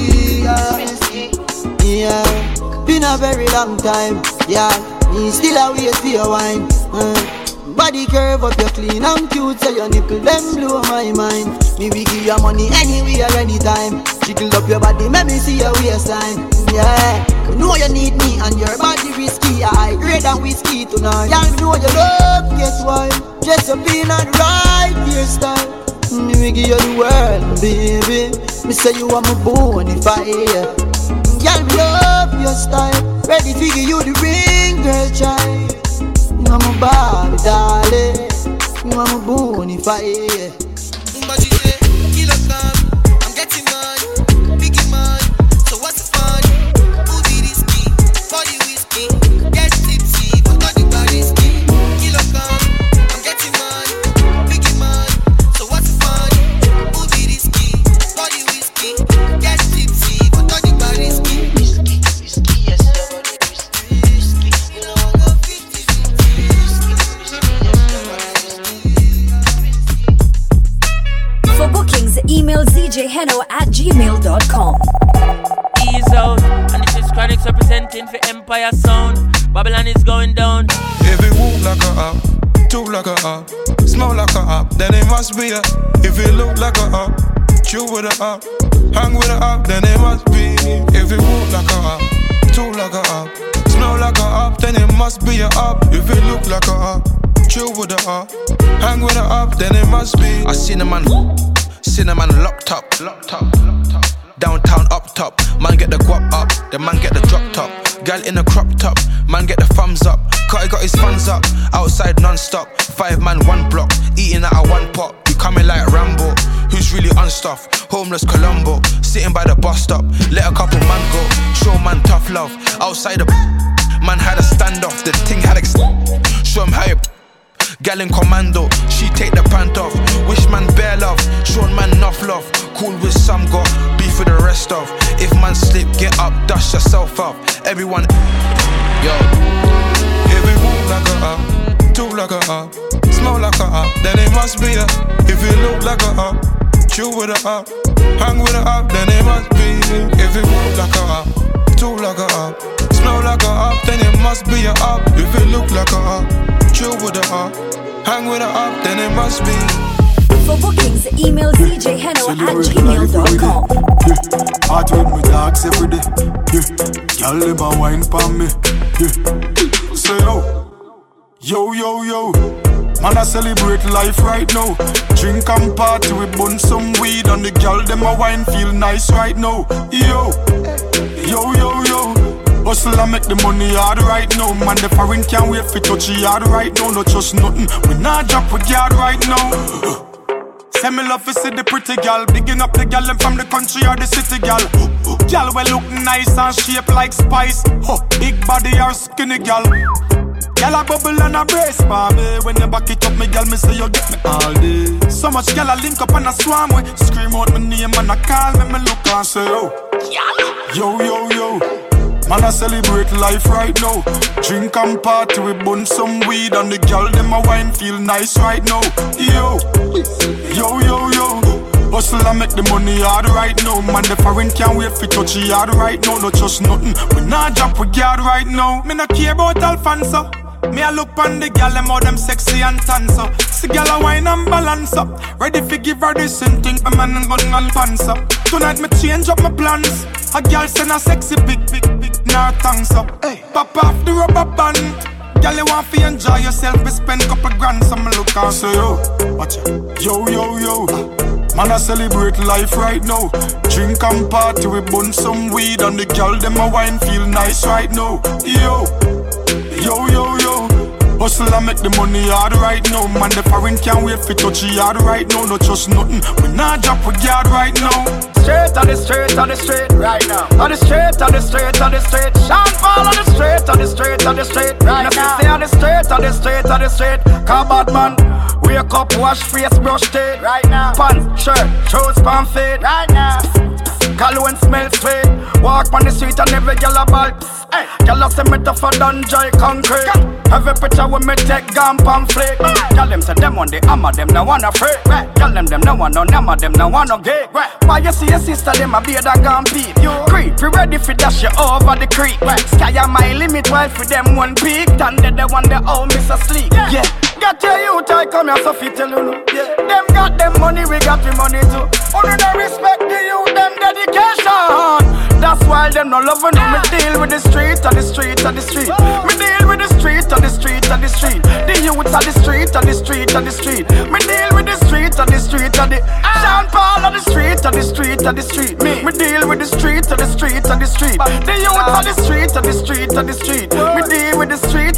Yeah, been a very long time. Yeah, me still a wait for your wine. Body curve up, you clean and cute, so your nipple them blow my mind. Me we give you money anywhere, anytime. Jiggle up your body, make me see your waistline. Yeah, you know you need me and your body risky. I grade and whiskey tonight. Yeah, you know you love, guess why? Dress up in and right hairstyle. Me we give you the world, baby. Me say you are my bonafide. Girl, me love your style. Ready to give you the ring, girl, child. You are my Barbie, darling. You are my bonafide. But you say, kilo come, I'm getting money, biggie money. So what's the fun? Who be risky? Body whiskey, get tipsy, but not the bar risky. Kilo come, I'm getting money, biggie money. So what's the fun? Who be risky? Body whiskey, get tipsy, but not the bar risky. Risky, yes, your body risky. You know I go 50-50. For bookings, email zjheno@gmail.com. Ease out, and this is Chronixx representing for Empire Sound. Babylon is going down. If it walk like a up, talk like a up, smell like a up, then it must be a. If it look like a up, chill with a up, hang with a up, then it must be. If it walk like a up, talk like a up, smell like a up, then it must be a up. If it look like a up, chill with a up, hang with a up, then it must be. I seen a man locked up. Downtown up top, man get the guap up, the man get the drop top. Gal in a crop top, man get the thumbs up. Cutty got his funds up, outside non-stop. 5 man, 1 block, eating out of 1 pot. You coming like Rambo, who's really unstuffed? Homeless Colombo, sitting by the bus stop. Let a couple man go, show man tough love. Outside the man had a standoff, the ting had show him how you. Gal in commando, she take the pant off. Wish man bare love, shown man enough love. Cool with some, got beef with the rest of. If man slip, get up, dust yourself up. Everyone, yo. If it walk like a up, talk like a up, smell like a up, then it must be a. If it look like a up, chill with a up, hang with a up, then it must be. If it walk like a up, talk like a up, smell like a up, then it must be a up. If it look like a up, chill with a up, hang with a up, then it must be. For bookings, email zjheno@gmail.com. Yeah, hard with my dogs every day. Yeah, girl them a wine pon me. Yeah, say yo. Man, I celebrate life right now. Drink and party, we bun some weed. And the girl, them a wine feel nice right now. Yo. Hustle and make the money hard right now. Man, the foreign can't wait for touch the yard right now. No trust nothing, we not drop a yard right now. Say me love to see the pretty gal. Bigging up the gal, them from the country or the city gal. Gal well look nice and shape like spice. Big body or skinny gal. Gal a bubble and a brace for me. When you back it up, me gal, me say you get me all day. So much gal a link up and a swarm with. Scream out my name and a call me look and say yo. Man, I celebrate life right now. Drink and party, we bun some weed. And the gal, them a wine feel nice right now. Yo. Hustle and make the money hard right now. Man, the foreign can't wait for touch the yard right now. No trust nothing, we not drop a yard right now. Me no care about Alfonso. Me a look on the gal, them all them sexy and tan so. See gal a wine and balance up. Ready for give her the same thing, a man and gun and pants up. Tonight me change up my plans. A gal send a sexy big, nah thanks up. Hey, pop off the rubber band. Gal you want to enjoy yourself, we spend couple grand. So me look and say watch it. Yo. Man, I celebrate life right now. Drink and party, we bun some weed. And the gal, them a wine feel nice right now. Yo. Hustle and make the money hard right now. Man, the foreign can't wait for touch the yard right now. No trust nothing, we not drop a yard right now. Straight on the street right now. On the street. Sean Paul on the street right now. Stay on the street. Car bad man, wake up, wash face, brush teeth right now. Pants, shirt, shoes, pan fade right now. Cologne smell sweet. Walk on the street and every girl a ball. Hey, girl a say me tougher than dry concrete. Every picture when me take gun pamphlet. Girl them say them on the hammer, them no wanna free. Girl them no want no number, them no want no gay. Why you see your sister, them a beard and gun beat. You creep, we ready for dash you over the creek. Sky a my limit while for them one peak. And they one the old miss asleep. Yeah, get your youth, I come here so fit tell you. Yeah, them got them money, we got the money too. Only they respect the youth, them dedication. That's why them no love when me deal with the street. Me deal with the street. The youths on the street. Me deal with the street. Sean Paul on the street. Me deal with the street. The youths on the street. Me deal with the street.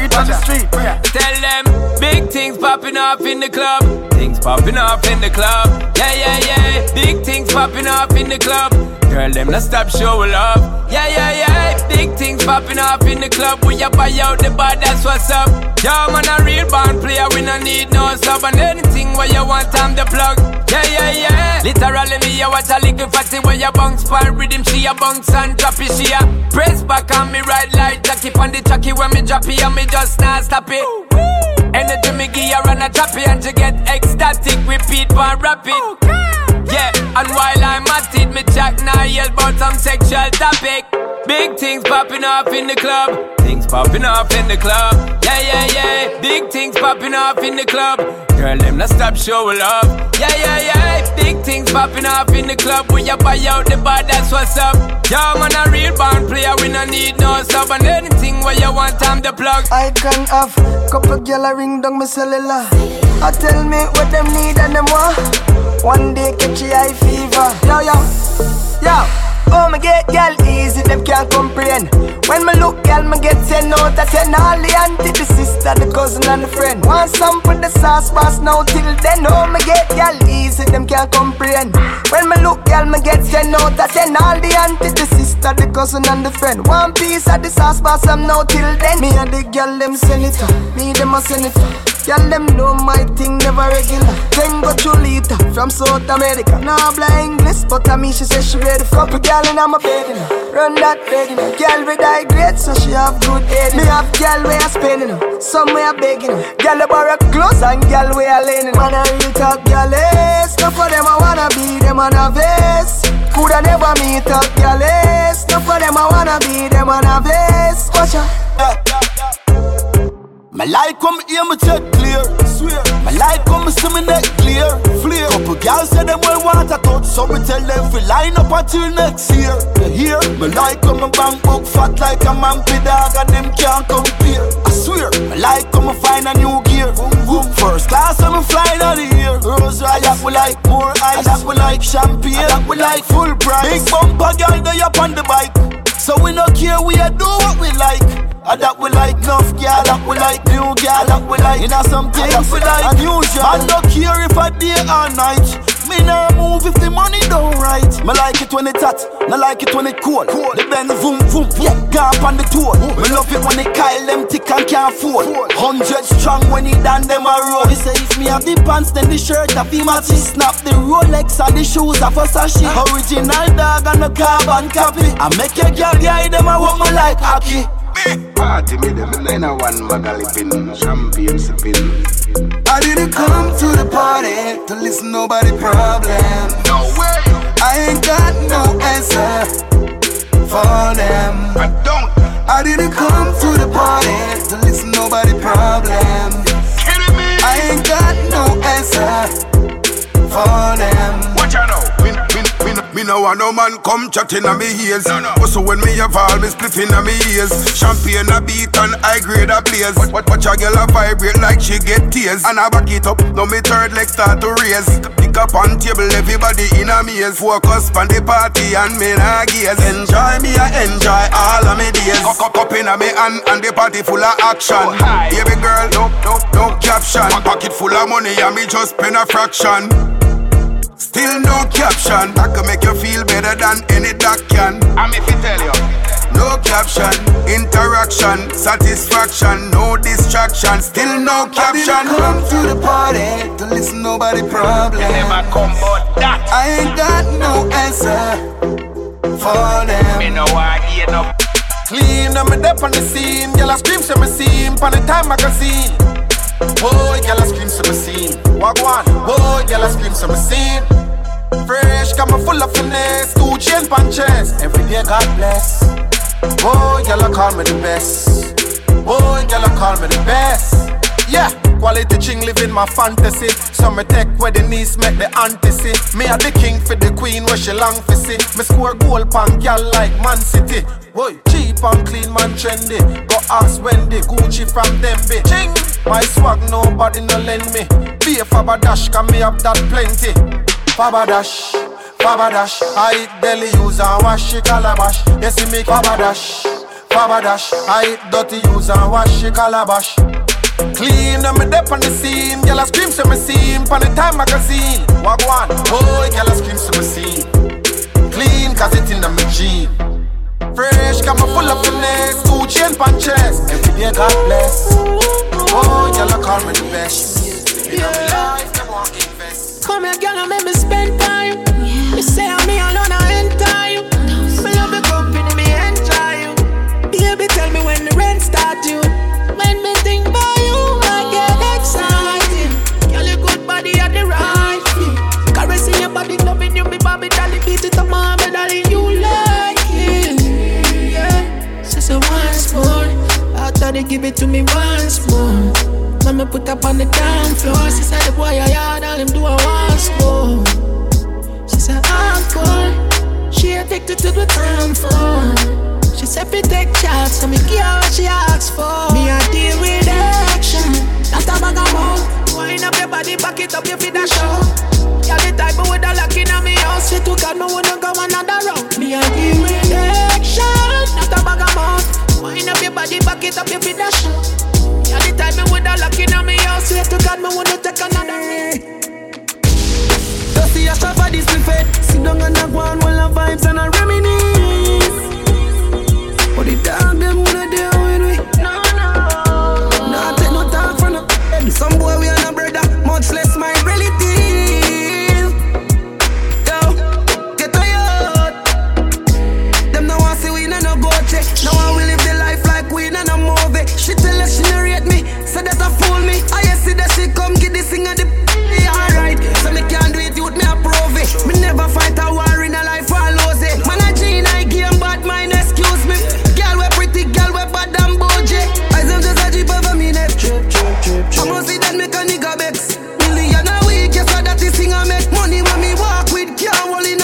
Tell them big things popping off in the club. Things popping off in the club. Yeah. Big things popping off in the club. Girl, them not stop show love. Yeah. Big things popping off in the club. We a buy out the bar, that's what's up. Yo, man, a real band player, we no need no sub. And anything where you want, I'm the plug. Yeah. Literally, me, I watch a little fatty where you bounce for rhythm. She a bounce and drop it, she a press back on me right like Jackie on the tracky when me drop it and me just not stop it. Energy me give her and a drop it and you get ecstatic. Repeat one rapid. Yeah, and while I'm at it, me chat now yell about some sexual topic. Big things popping off in the club. Things popping off in the club. Yeah. Big things popping off in the club. Girl, them not stop show love. Yeah. Big things popping off in the club. We a buy out the bar, that's what's up. Yo, man, a real band player, we no need no sub. And anything where you want, I'm the plug. I can have couple gyal a ring down my cellular. I tell me what them need and them want. One day catch a high fever. Yo. Oh, me get gal easy, them can't comprehend. When me look gal, me get 10 out of 10. All the auntie, the sister, the cousin and the friend. Want some for the sauce pass now till then. Oh, me get gal easy, them can't comprehend. When me look gal, me get 10 out of 10. All the auntie, the sister, the cousin and the friend. One piece of the sauce pass I'm now till then. Me and the gal, them senator, me them a senator. Y'all them know my thing never regular. Tengo chulita from South America. Nah blah English, but I mean she says she ready. Couple gal in my bed, run that bed. Gal with high grade, so she have good head. Me have gal where I spending them, somewhere begging them. Gal borrow clothes and gal where I leaning. Man I real top gal is. No for them I wanna be them on a vest. Coulda never meet up gal is. No for them I wanna be them on a vest. Watch out. My life come here, me check clear. Swear. My life come see me neck clear. Flare. Couple girls say them well want a touch So me tell them fi line up until next year. You hear? Me like how my bank book fat like a mampy dog and them can't compare. I swear, me like how me find a new gear. Boom boom, first class when me flying out the air. Rose Royce, that we like more ice, that we like champagne, that we like full price. Big bumper girl they up on the bike, so we no care, we a do what we like. That we like enough girl, that we like new girl, that we like inna some things that we like unusual. I don't care if I day or night. Me nah move if the money don't right. Me like it when it's hot, me like it when it cold. The Benz vroom vroom, yeah, gap on the tour. Me love it when they Kyle them thick and can't fold. 100 strong when he done them a roll. He say if me have the pants then the shirt a fi match. Snap the Rolex and the shoes a Versace. Original dog and the carbon copy. I make a girl guy them a want me like hockey. Party me them in a one magalipin, champagne sipping. I didn't come to the party to listen nobody problem. No way. I ain't got no answer for them. I didn't come to the party to listen nobody problem. Kidding me? I ain't got no answer for them. What you know? Me no want no man come chatting on me ears. Also when me have all me spliffing on me ears. Champagne a beat and high grade a blaze. Watch a girl a vibrate like she get tears. And I back it up, now me third leg start to raise. Pick up on table, everybody in a maze. Focus on the party and me nah gaze. Enjoy me, I enjoy all of me days. Cup in a me hand and the party full of action. Baby girl, no caption. Pocket full of money and me just spend a fraction. Still no caption. I can make you feel better than any doc can. I'm if you tell you. No caption, interaction, satisfaction, no distraction. Still no caption. I didn't come to the party to listen nobody problem. You never come but that. I ain't got no answer for them. Me no want hear no. Clean, I'm a dep on the scene. Girl, I scream to me scene. Pan the Time magazine. Boy, girl, I scream to me scene. Wagwan. Boy, girl, I scream to me scene. Fresh, got me full of finesse. 2 chain punches. Every day, God bless. Boy, girl, I call me the best. Boy, girl, I call me the best. Yeah, quality ching live in my fantasy. So me take where the knees make the auntie. Me a the king for the queen where she long for see. Me score goal pan gal like Man City. Boy, cheap and clean man trendy. Go ask Wendy, Gucci from Dembe. Ching, my swag nobody no lend me. Be a Fabadash, can me have that plenty. Fabadash, Fabadash. I eat deli use and wash it calabash. You see me Fabadash, Fabadash. I eat dirty use and wash it calabash. Clean, I'm a dep on the scene. Girl, I scream to me scene. Pan the Time magazine. Wagwan. Boy, girl, I scream to me scene. Clean, cause it in the machine. Fresh, got me full of finesse. 2 chain punches. Every day, God bless. Boy, girl, I call me the best. In my life, they won't invest. Come here, girl, and make me spend time. You say I'm me alone, I end time. Me love the company, me enjoy you. Baby, tell me when the rent start you. When me think about you, I get excited. Girl, your good body at the right fit. Caressing your body, loving you, me Bobby Dolly. Beat it up, mama, darling, you like it. Yeah, she said once more. I thought they give it to me once more. Mama put up on the down floor. She said the boy I had, all him do a once more. She said encore. She addicted to the town floor. She said we take shots, so me give her what she asks for. Me a deal with action, not a bag of mouth. Wind up your body, back it up, you feel the show. Y'all the type with a lock in me house. Say to God, me wanna go another round. Me a deal with action, not a bag of mouth. Wind up your body, back it up, you feel the show. Y'all the type with a lock in me house. Say to God, me wanna take another round. Don't see a shop for this buffet. Sit down and a go on while the vibes and a reminisce. But the dog them wanna deal with me. No. Nah, take no talk from no. Some boy we are no brother, much less my relative. Yo, get tired. Them no want see we no go check. Now I will live the life like we no movie. She tell us she narrate me, say that a fool me. I see that she come get this thing and the alright. So me can't do it, youth me approve it. Me never fight a war in a life I lose it. Man I G I game bad mind, excuse me. Girl we pretty, girl we bad and bougie. I am just a jeep over me neck. I'm gonna see that make a nigga vex. Million a week, yes, so that this thing I make money when me walk with. Can't hold in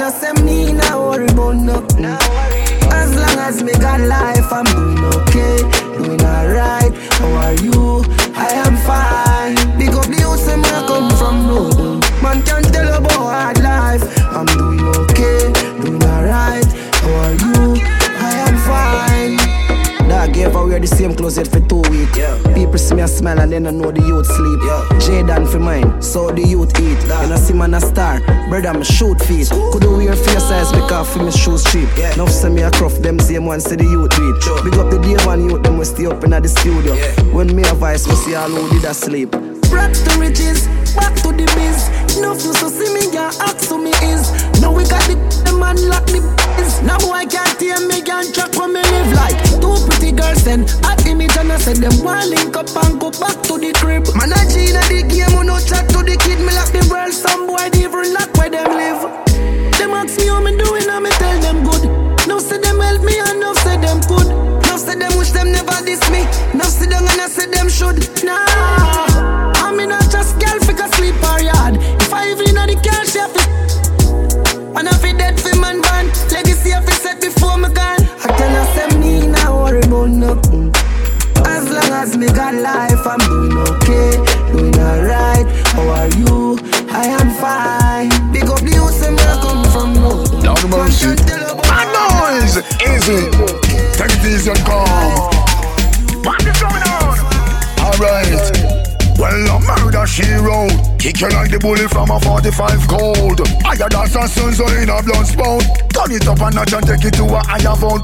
I say me now worry about no. As long as me got life, I'm doing okay, doing alright. How are you? I am fine. Big up the house and I come from road. Man can't tell about hard life. I'm doing okay, doing alright. How are you? I am fine. Dog gave away the same clothes yet for 2 weeks. People see me a smile and then I know the youth sleep. Jaden for mine, so the youth eat. And I see man a star, brother me shoot feet. Could do wear face size because for me shoes cheap. Now see me a cruft, them same one see the youth read. Big up the day one youth, them we stay up in the studio. When me a voice, we see all who did a sleep. Back to riches, back to the biz. Enough to see me can't ask who me is. Now we got the man lock the biz. Now I can't hear me can't track where me live like. Two pretty girls and hot image and I said them one link up and go back to the crib. Man I Gina the game, who no chat to the kid. Me lock the world, some boy even lock where them live. Them ask me how me doing and me tell them good. Now say them help me and now say them good. Now say them wish them never diss me. Now sit down and I say them should. Nah, I'm not just girl figure sleep or yard. If I even know the car she have to. And I feel dead for man van. Legacy I feel set before me gone. I tell her say me now worry about nothing. As long as me got life, I'm doing okay, doing alright. How are you? I am fine. Big up the house and where I come from. Lord mercy. My noise, easy. Take it easy and calm. What is going on? Alright. Well, I'm murder she wrote. Kick you like the bullet from a 45 cold. I got assassins in a blood spout. Turn it up a notch and take it to a higher vote.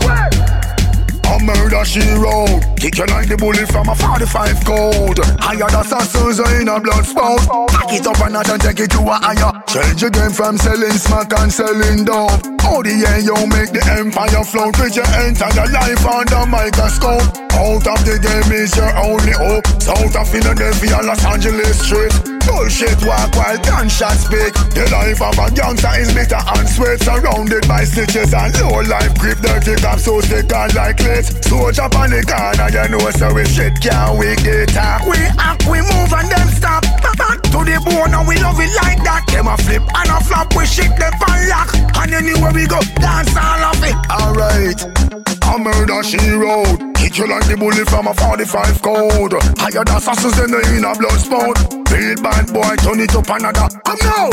A murder she wrote. Kick you like the bullet from a 45 cold. I got assassins in a blood spout. Pack it up a notch and take it to a higher. Change your game from selling smack and selling dope. Oh the yeah, you make the empire float. With your entire life under microscope. Out of the game is your only hope. South of Philadelphia, Los Angeles street. Bullshit walk while gunshots speak. The life of a gangster is bitter and sweat. Surrounded by snitches and low life grip. Dirty cops so stick on like lit. Soldier on the corner, you know so we shit can't we get up. We act, we move and them stop. To the bone and we love it like that. Them a flip and a flop, we shit them pan lock. And anywhere we go, dance all of it. Alright, a murder she wrote. Kick you like the bullet from a 45 code. Higher than assassins in the inner blood spout. Real bad boy, turn it up another. Come now.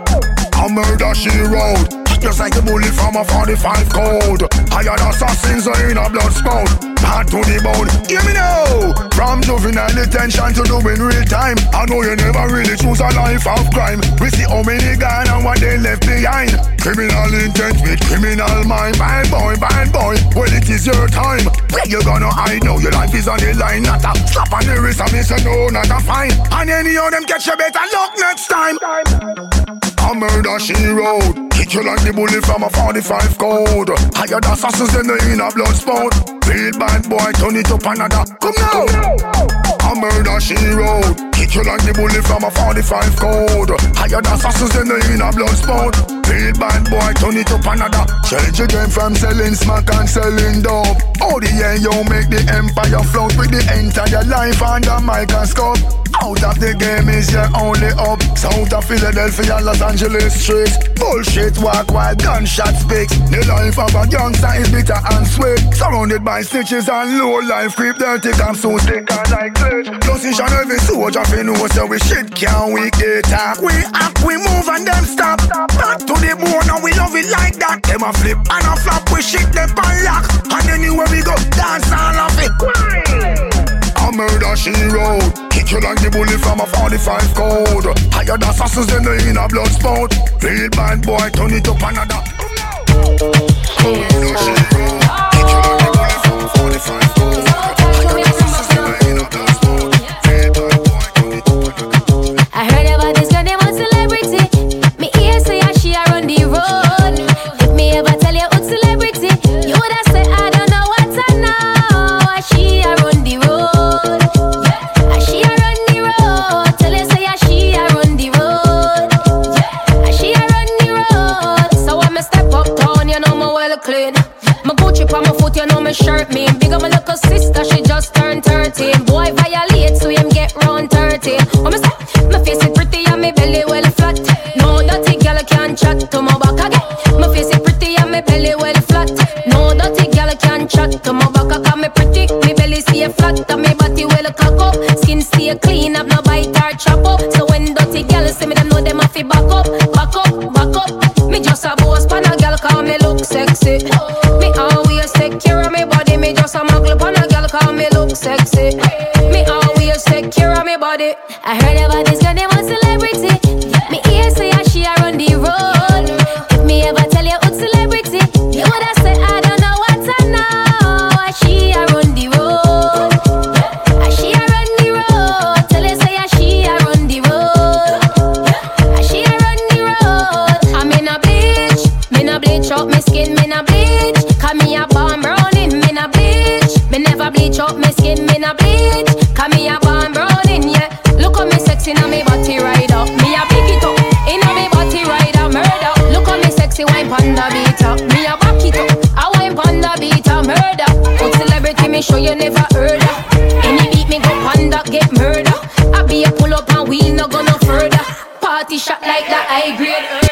A murder she wrote. Just like the bullet from a 45 code. Higher than assassins in a blood spout. Bad to the bone, hear me now. From juvenile detention to doing real time. I know you never really choose a life of crime. We see how many gone and what they left behind. Criminal intent with criminal mind. Bad boy, well it is your time. Where you gonna hide now? Your life is on the line. Not a slap on the wrist and me say no, not a fine. And any of them catch you better luck next time. A murder she wrote. Kick you like the bullet from a 45 code. Higher than assassins in the inner blood spout. Real bad boy, turn it up another. Come now. A murder she wrote. Kick you like the bullet from a 45 code. Higher than assassins in the inner blood spout. Real bad boy, turn it up another. Change your game from selling smack and selling dope. Oh the yeah, you make the empire float. With the entire life under microscope. Out of the game is your only up. South of Philadelphia, Los Angeles street. Bullshit walk while gunshots speaks. The life of a gangster is bitter and sweet. Surrounded by snitches and low life creep. Dirty cops so stick on like glitch. Plus each and every soldier fi know so we shit can't we get up. We act, we move and them stop. Back to the bone and we love it like that. Them a flip and a flop, we shit them pan lock. And anywhere we go, dance all of it. A murder she wrote. Kick you like the bullet from a 45 code. Higher than assassins in the inner blood spout. Real bad boy, turn it up another. A murder she wrote. Kick you like the bullet from a 45 code. Higher than assassins in the inner blood spout. Real bad boy, turn it up another. I heard about this girl, they want celebrity. Me ear say yeah, she a run the road. If me ever tell you who's celebrity, you woulda say I don't know what I know. She a run the road. Clean. My Gucci on my foot, you know my shirt mean. Big on my little sister, she just turned 13. Boy violate, so him get round 30. Oh, my face is pretty and my belly well flat. No dirty girl can chat to my back again. My sexy. Me always take care of me body. Me just a muggle on a girl call me look sexy. Me always take care of me body. I heard about this girl, they want celebrity. Me ear say she a run the road. If me ever tell you who's celebrity, you woulda say I don't know what I know. She a run the road. She a run the road. Tell her say she a run the road. She a run the road. I'm in a bleach. Me no bleach up me skin. Me no bleach. Cause me a born browning. Me no bleach. Me never bleach up me skin. Me no bleach. Cause me a born browning. Yeah. Look at me sexy now me body ride up. Me a pick it up. Inna me body ride a murder. Look at me sexy wine pon the beat up. Me a back it up. I wine pon the beat a murder. Good celebrity me show you never heard of. Any beat me go pon that get murder. I be a pull up and wheel no go no further. Party shot like that high grade herder.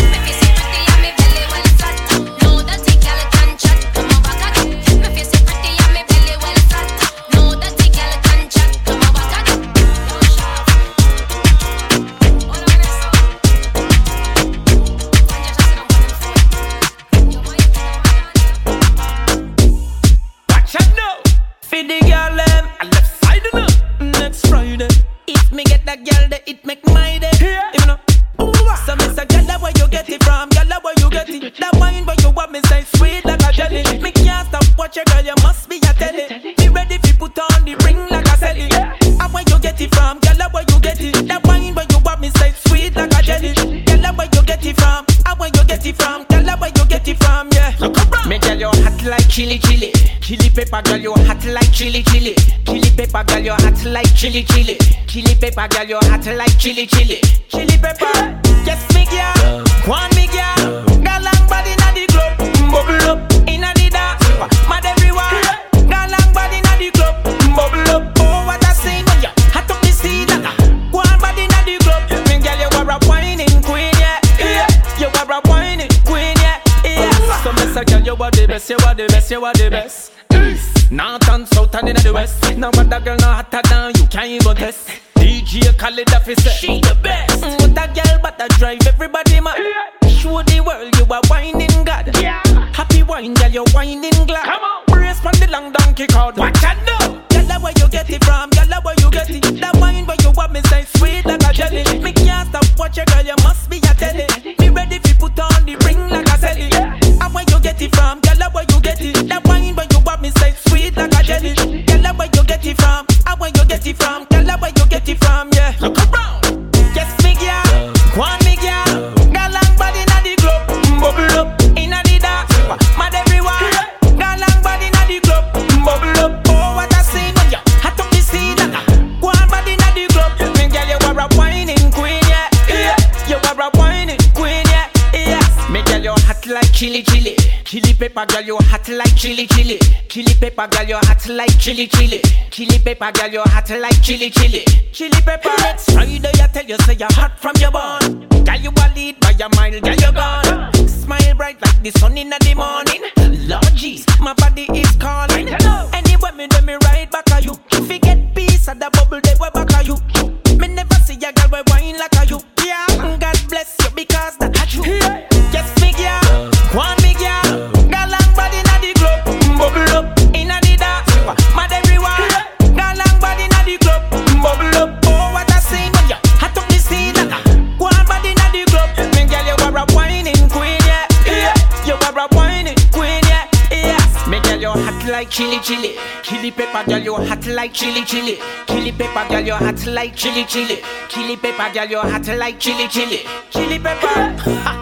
It make my day, you know. So me say, girl, where you get it from? Girl, where you get it? That wine where you want me say sweet like a jelly. Me can't stop watching, girl, you must be a telly. Be ready if you put on the ring like a celly. And where you get it from? Girl, where you get it? That wine where you want me say sweet like a jelly. Girl, where you get it from? And where you get it from? Girl, where you get it from? Yeah. Me girl, you hot like chili chili. Chili pepper, girl, you hot like chili chili. Chili pepper, girl, you hot like chili chili. Chili pepper, girl, you hot like chili chili. Chili pepper, yes me girl, one me girl. Girl long body inna the club, bubble up inna the dance. Mad everyone, girl long body inna the club, bubble up. Oh what a scene when you hot up the scene. One body inna the club, me girl you are a whining queen, yeah, yeah. You are a whining queen, yeah, yeah. So me say girl you are the best, you are the best, you are the best. North and south and inna the west. Now what a girl no hotter than you can't even test. DJ Khaled officer, she the best. What a girl but a drive everybody mad. Show the world you are whining God. Happy wine girl you whining glad. Come on, brace from the long donkey cord. What I know? Girl where you get it from? Girl where you get it? That wine where you want me say sweet like a jelly. Me can't stop watching girl you must be a telly. Be ready if you put on the ring like a celly. And where you get it from? Girl where you get it? That wine where you want me say sweet like a jelly. Girl where you get it from? And where you get it from? Girl where you get it from? Yeah. Look around. Yes me girl, one me girl. Girl long body inna the club, bubble up inna the dance. Mad everyone. Girl long body inna the club, bubble up. Oh what a scene when you hot up the scene. One body inna the club, me girl you are a whining queen, yeah, yeah. You are a whining queen, yeah, yeah. Me girl you hot like chili chili. Chili pepper girl you hot like chili chili. Chili pepper girl you hot like chili chili. Chili pepper girl you hot like chili chili. Chili pepper. Next Friday I tell you say you're hot from your born. Girl you a lead by your mind, girl you gone. Smile bright like the sun in the morning. Lord jeez, my body is calling. Anyway me do me right back at you. Forget peace at the bubble they way back at you. Me never see a girl we wine like a you. Yeah, God bless you because that a true. Yes me girl, one me girl. Girl long body inna the club, bubble up inna the dance. Mad everyone. Girl long body inna the club, bubble up. Oh what a scene when you hot up the scene. One body inna the club, me girl you are a whining queen, yeah, yeah. You are a whining queen, yeah, yeah. Me girl you hot like chili chili. Chili pepper girl you hot like chili chili. Chili pepper girl you hot like chili chili. Chili pepper girl you hot like chili chili. Chili pepper.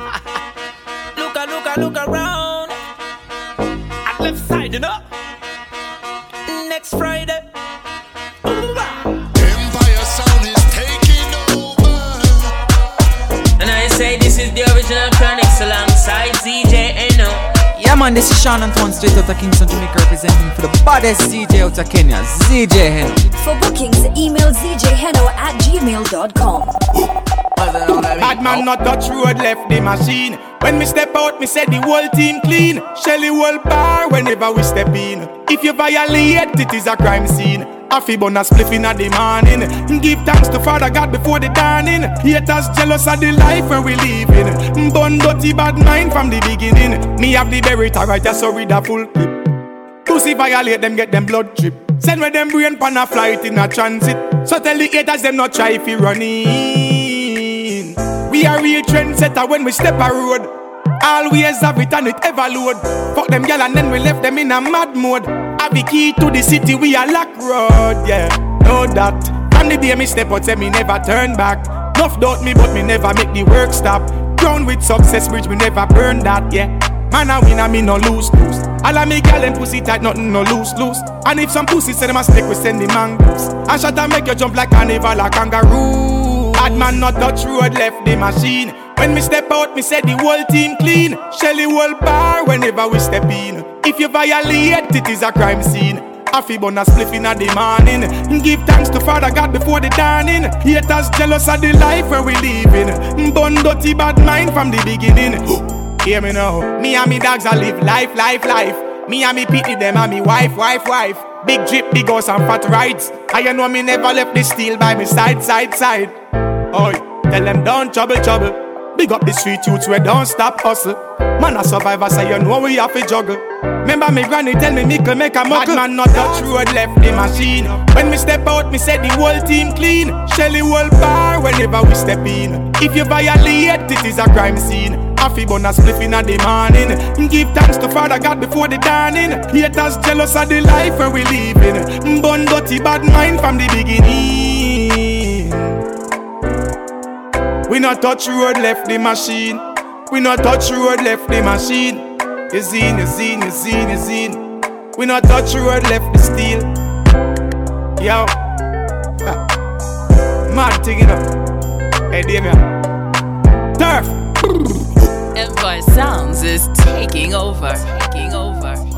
Look around. At left side, you know. Next Friday. Empire Sound is taking over. And I say this is the original Chronics alongside ZJ Eno. Yeah man, this is Sean Antoine straight out of Kingston, Jamaica, representing for the baddest DJ out of Kenya, ZJ Heno. For bookings, email zjheno@gmail.com. Bad man not touch road, left the machine. When me step out, me say the whole team clean. Shelly whole bar whenever we step in. If you violate, it is a crime scene. I feel burn a spliff in the morning. Give thanks to Father God before the dawning. Haters jealous of the life where we living. Burn dirty bad mind from the beginning. Me have the berry right, just so read a full clip. Pussy violate them, get them blood drip. Send with them brain pan a flight in a transit. So tell the haters them not try if you run in. We are real trendsetter when we step a road. Always have it and it ever load. Fuck them gal and then we left them in a mad mode. Have the key to the city, we are lock road, yeah. Know that. From the day me step out, say me never turn back. Nuff doubt me, but me never make the work stop. Ground with success bridge, we never burn that, yeah. Man a win and me no lose. All of me gal and pussy tight, nothing no loose. And if some pussy say them a stick, we send the mangoes. And shot and make you jump like carnival or kangaroo. Bad man not touch road, left the machine. When me step out, me say the whole team clean. Shelly whole bar whenever we step in. If you violate, it is a crime scene. I feel burn a spliff in the morning. Give thanks to Father God before the dawning. Haters jealous of the life where we living. Burn dirty bad mind from the beginning. Hear me now. Me and me dogs I live life. Me and me pity them and me wife. Big drip, big house and fat rides. I you know me never left the steel by me side. Oi, tell them don't trouble. Big up the street youths where don't stop hustle. Man a survivor say you know we have to juggle. Remember me granny tell me mickle make a muckle. Bad man not touch road left the machine. When me step out me say the whole team clean. Shelly whole bar whenever we step in. If you violate it is a crime scene. I feel burn a spliff in the morning. Give thanks to Father God before the dawning. Haters jealous of the life where we living. Burn dirty bad mind from the beginning. We not touch road left the machine. We not touch road left the machine. You seen. We not touch road left the steel. Yo, mad thing enough. Hey Damien, Turf. Empire Sounds is taking over.